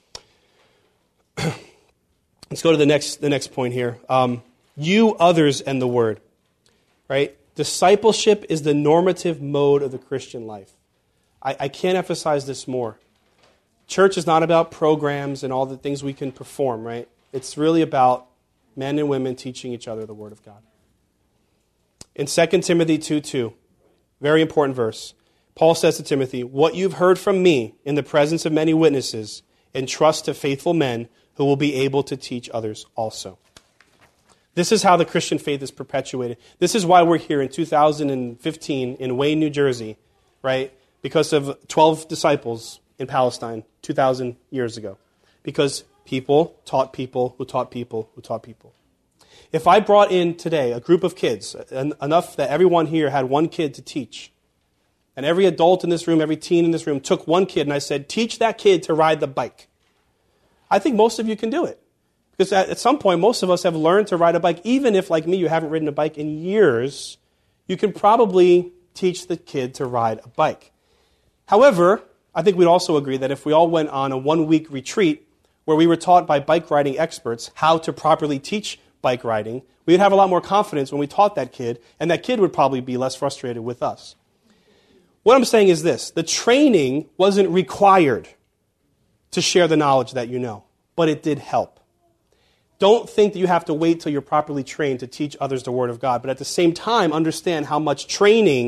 Let's go to the next point here. You, others, and the Word. Right? Discipleship is the normative mode of the Christian life. I can't emphasize this more. Church is not about programs and all the things we can perform, right? It's really about men and women teaching each other the Word of God. In 2 Timothy 2:2, very important verse, Paul says to Timothy, what you've heard from me in the presence of many witnesses, entrust to faithful men who will be able to teach others also. This is how the Christian faith is perpetuated. This is why we're here in 2015 in Wayne, New Jersey, right? Because of 12 disciples in Palestine 2,000 years ago. Because people taught people who taught people who taught people. If I brought in today a group of kids, enough that everyone here had one kid to teach, and every adult in this room, every teen in this room took one kid and I said, teach that kid to ride the bike. I think most of you can do it. Because at some point, most of us have learned to ride a bike. Even if, like me, you haven't ridden a bike in years, you can probably teach the kid to ride a bike. However, I think we'd also agree that if we all went on a 1-week retreat where we were taught by bike riding experts how to properly teach bike riding, we would have a lot more confidence when we taught that kid, and that kid would probably be less frustrated with us. What I'm saying is this: the training wasn't required to share the knowledge that you know, but it did help. Don't think that you have to wait till you're properly trained to teach others the Word of God, but at the same time, understand how much training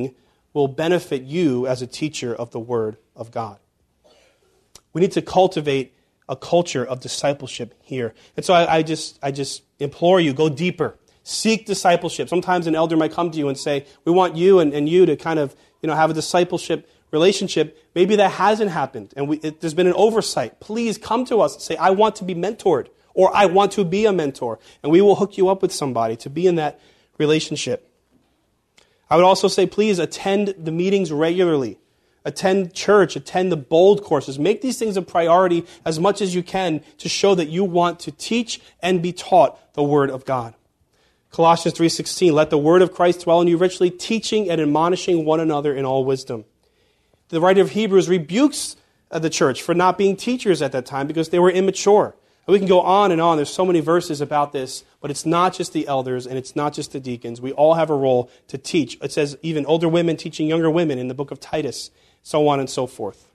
will benefit you as a teacher of the Word of God. We need to cultivate a culture of discipleship here. And so I just implore you, go deeper. Seek discipleship. Sometimes an elder might come to you and say, we want you and you to kind of have a discipleship relationship. Maybe that hasn't happened and there's been an oversight. Please come to us and say, I want to be mentored, or I want to be a mentor. And we will hook you up with somebody to be in that relationship. I would also say, please attend the meetings regularly. Attend church, attend the bold courses. Make these things a priority as much as you can to show that you want to teach and be taught the Word of God. Colossians 3:16, let the word of Christ dwell in you richly, teaching and admonishing one another in all wisdom. The writer of Hebrews rebukes the church for not being teachers at that time because they were immature. And we can go on and on. There's so many verses about this, but it's not just the elders and it's not just the deacons. We all have a role to teach. It says even older women teaching younger women in the book of Titus, so on and so forth.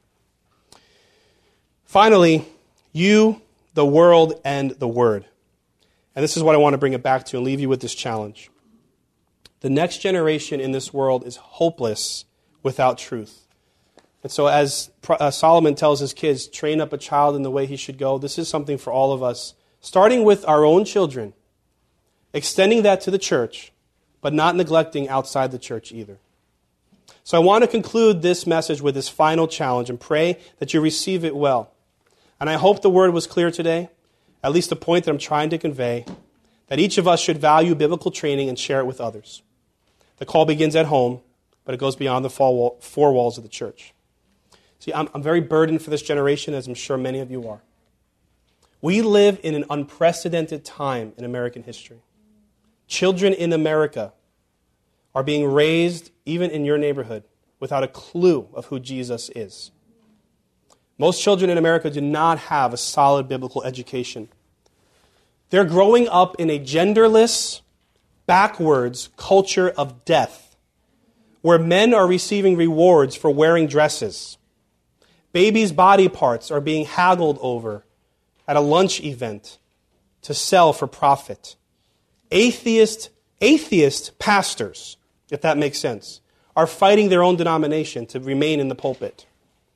Finally, you, the world, and the Word. And this is what I want to bring it back to and leave you with this challenge. The next generation in this world is hopeless without truth. And so as Solomon tells his kids, train up a child in the way he should go, this is something for all of us, starting with our own children, extending that to the church, but not neglecting outside the church either. So I want to conclude this message with this final challenge and pray that you receive it well. And I hope the word was clear today. At least the point that I'm trying to convey, that each of us should value biblical training and share it with others. The call begins at home, but it goes beyond the four walls of the church. See, I'm very burdened for this generation, as I'm sure many of you are. We live in an unprecedented time in American history. Children in America are being raised, even in your neighborhood, without a clue of who Jesus is. Most children in America do not have a solid biblical education. They're growing up in a genderless, backwards culture of death, where men are receiving rewards for wearing dresses. Babies' body parts are being haggled over at a lunch event to sell for profit. Atheist pastors, if that makes sense, are fighting their own denomination to remain in the pulpit.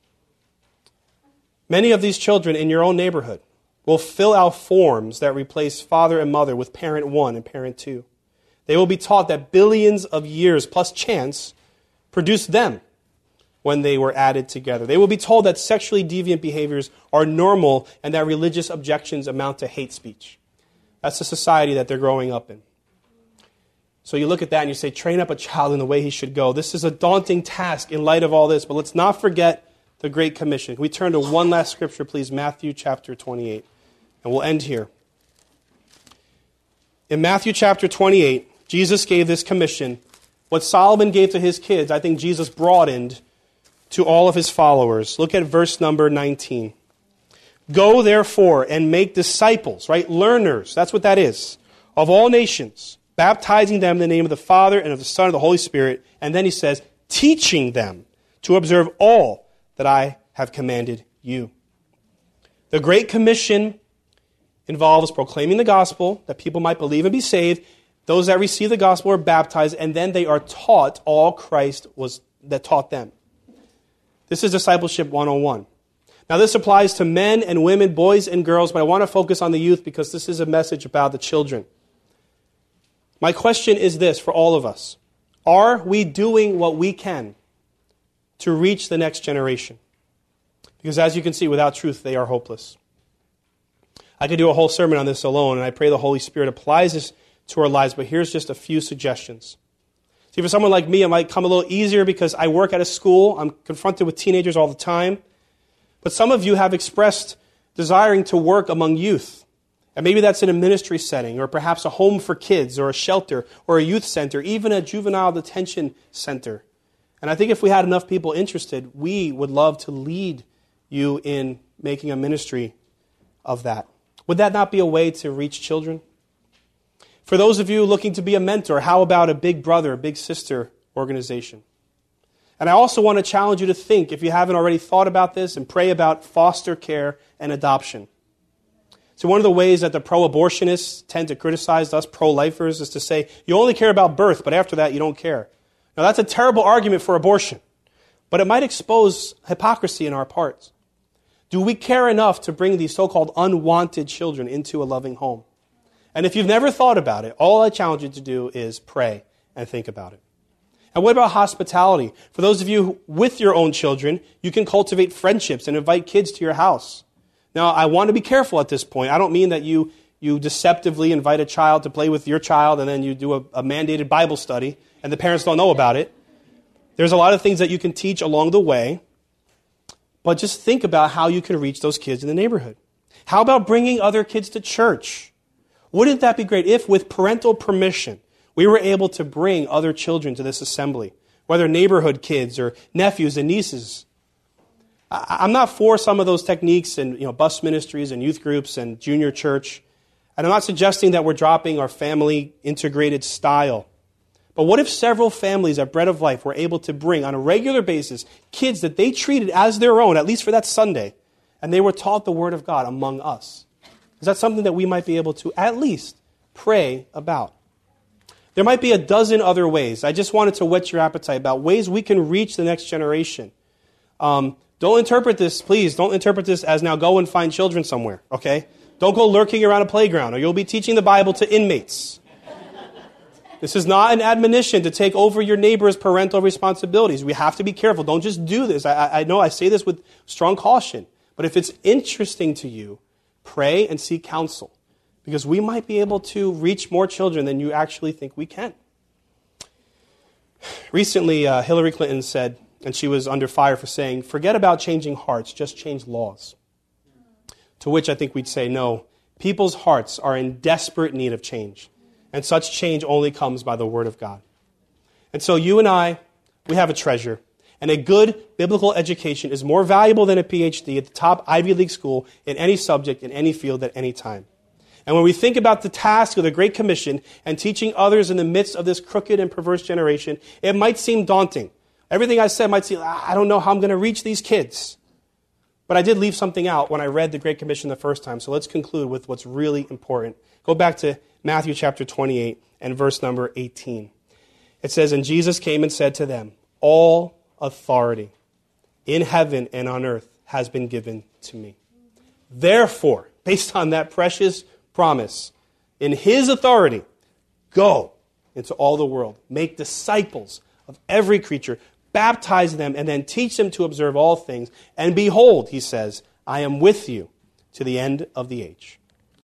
Many of these children in your own neighborhood will fill out forms that replace father and mother with parent one and parent two. They will be taught that billions of years plus chance produced them when they were added together. They will be told that sexually deviant behaviors are normal and that religious objections amount to hate speech. That's the society that they're growing up in. So you look at that and you say, train up a child in the way he should go. This is a daunting task in light of all this, but let's not forget the Great Commission. Can we turn to one last scripture, please? Matthew chapter 28. And we'll end here. In Matthew chapter 28, Jesus gave this commission. What Solomon gave to his kids, I think Jesus broadened to all of his followers. Look at verse number 19. Go therefore and make disciples, right? Learners, that's what that is, of all nations, baptizing them in the name of the Father and of the Son and of the Holy Spirit. And then he says, teaching them to observe all that I have commanded you. The Great Commission involves proclaiming the gospel, that people might believe and be saved. Those that receive the gospel are baptized, and then they are taught all Christ that taught them. This is discipleship 101. Now this applies to men and women, boys and girls, but I want to focus on the youth because this is a message about the children. My question is this for all of us. Are we doing what we can to reach the next generation? Because as you can see, without truth, they are hopeless. I could do a whole sermon on this alone, and I pray the Holy Spirit applies this to our lives, but here's just a few suggestions. See, for someone like me, it might come a little easier because I work at a school. I'm confronted with teenagers all the time. But some of you have expressed desiring to work among youth. And maybe that's in a ministry setting, or perhaps a home for kids, or a shelter, or a youth center, even a juvenile detention center. And I think if we had enough people interested, we would love to lead you in making a ministry of that. Would that not be a way to reach children? For those of you looking to be a mentor, how about a big brother, big sister organization? And I also want to challenge you to think, if you haven't already thought about this, and pray about foster care and adoption. So one of the ways that the pro-abortionists tend to criticize us pro-lifers is to say, you only care about birth, but after that you don't care. Now, that's a terrible argument for abortion, but it might expose hypocrisy in our parts. Do we care enough to bring these so-called unwanted children into a loving home? And if you've never thought about it, all I challenge you to do is pray and think about it. And what about hospitality? For those of you with your own children, you can cultivate friendships and invite kids to your house. Now, I want to be careful at this point. I don't mean that you deceptively invite a child to play with your child and then you do a mandated Bible study and the parents don't know about it. There's a lot of things that you can teach along the way, but just think about how you can reach those kids in the neighborhood. How about bringing other kids to church? Wouldn't that be great if, with parental permission, we were able to bring other children to this assembly, whether neighborhood kids or nephews and nieces? I'm not for some of those techniques and bus ministries and youth groups and junior church. And I'm not suggesting that we're dropping our family integrated style. But what if several families at Bread of Life were able to bring on a regular basis kids that they treated as their own, at least for that Sunday, and they were taught the Word of God among us? Is that something that we might be able to at least pray about? There might be a dozen other ways. I just wanted to whet your appetite about ways we can reach the next generation. Don't interpret this as now go and find children somewhere, okay? Don't go lurking around a playground or you'll be teaching the Bible to inmates. This is not an admonition to take over your neighbor's parental responsibilities. We have to be careful. Don't just do this. I know I say this with strong caution, but if it's interesting to you, pray and seek counsel, because we might be able to reach more children than you actually think we can. Recently, Hillary Clinton said, and she was under fire for saying, forget about changing hearts, just change laws. To which I think we'd say, no, people's hearts are in desperate need of change. And such change only comes by the Word of God. And so you and I, we have a treasure. And a good biblical education is more valuable than a PhD at the top Ivy League school in any subject, in any field, at any time. And when we think about the task of the Great Commission and teaching others in the midst of this crooked and perverse generation, it might seem daunting. Everything I said might seem, I don't know how I'm going to reach these kids. But I did leave something out when I read the Great Commission the first time. So let's conclude with what's really important. Go back to Matthew chapter 28 and verse number 18. It says, and Jesus came and said to them, all authority in heaven and on earth has been given to me. Therefore, based on that precious promise, in his authority, go into all the world, make disciples of every creature, baptize them, and then teach them to observe all things. And behold, he says, I am with you to the end of the age.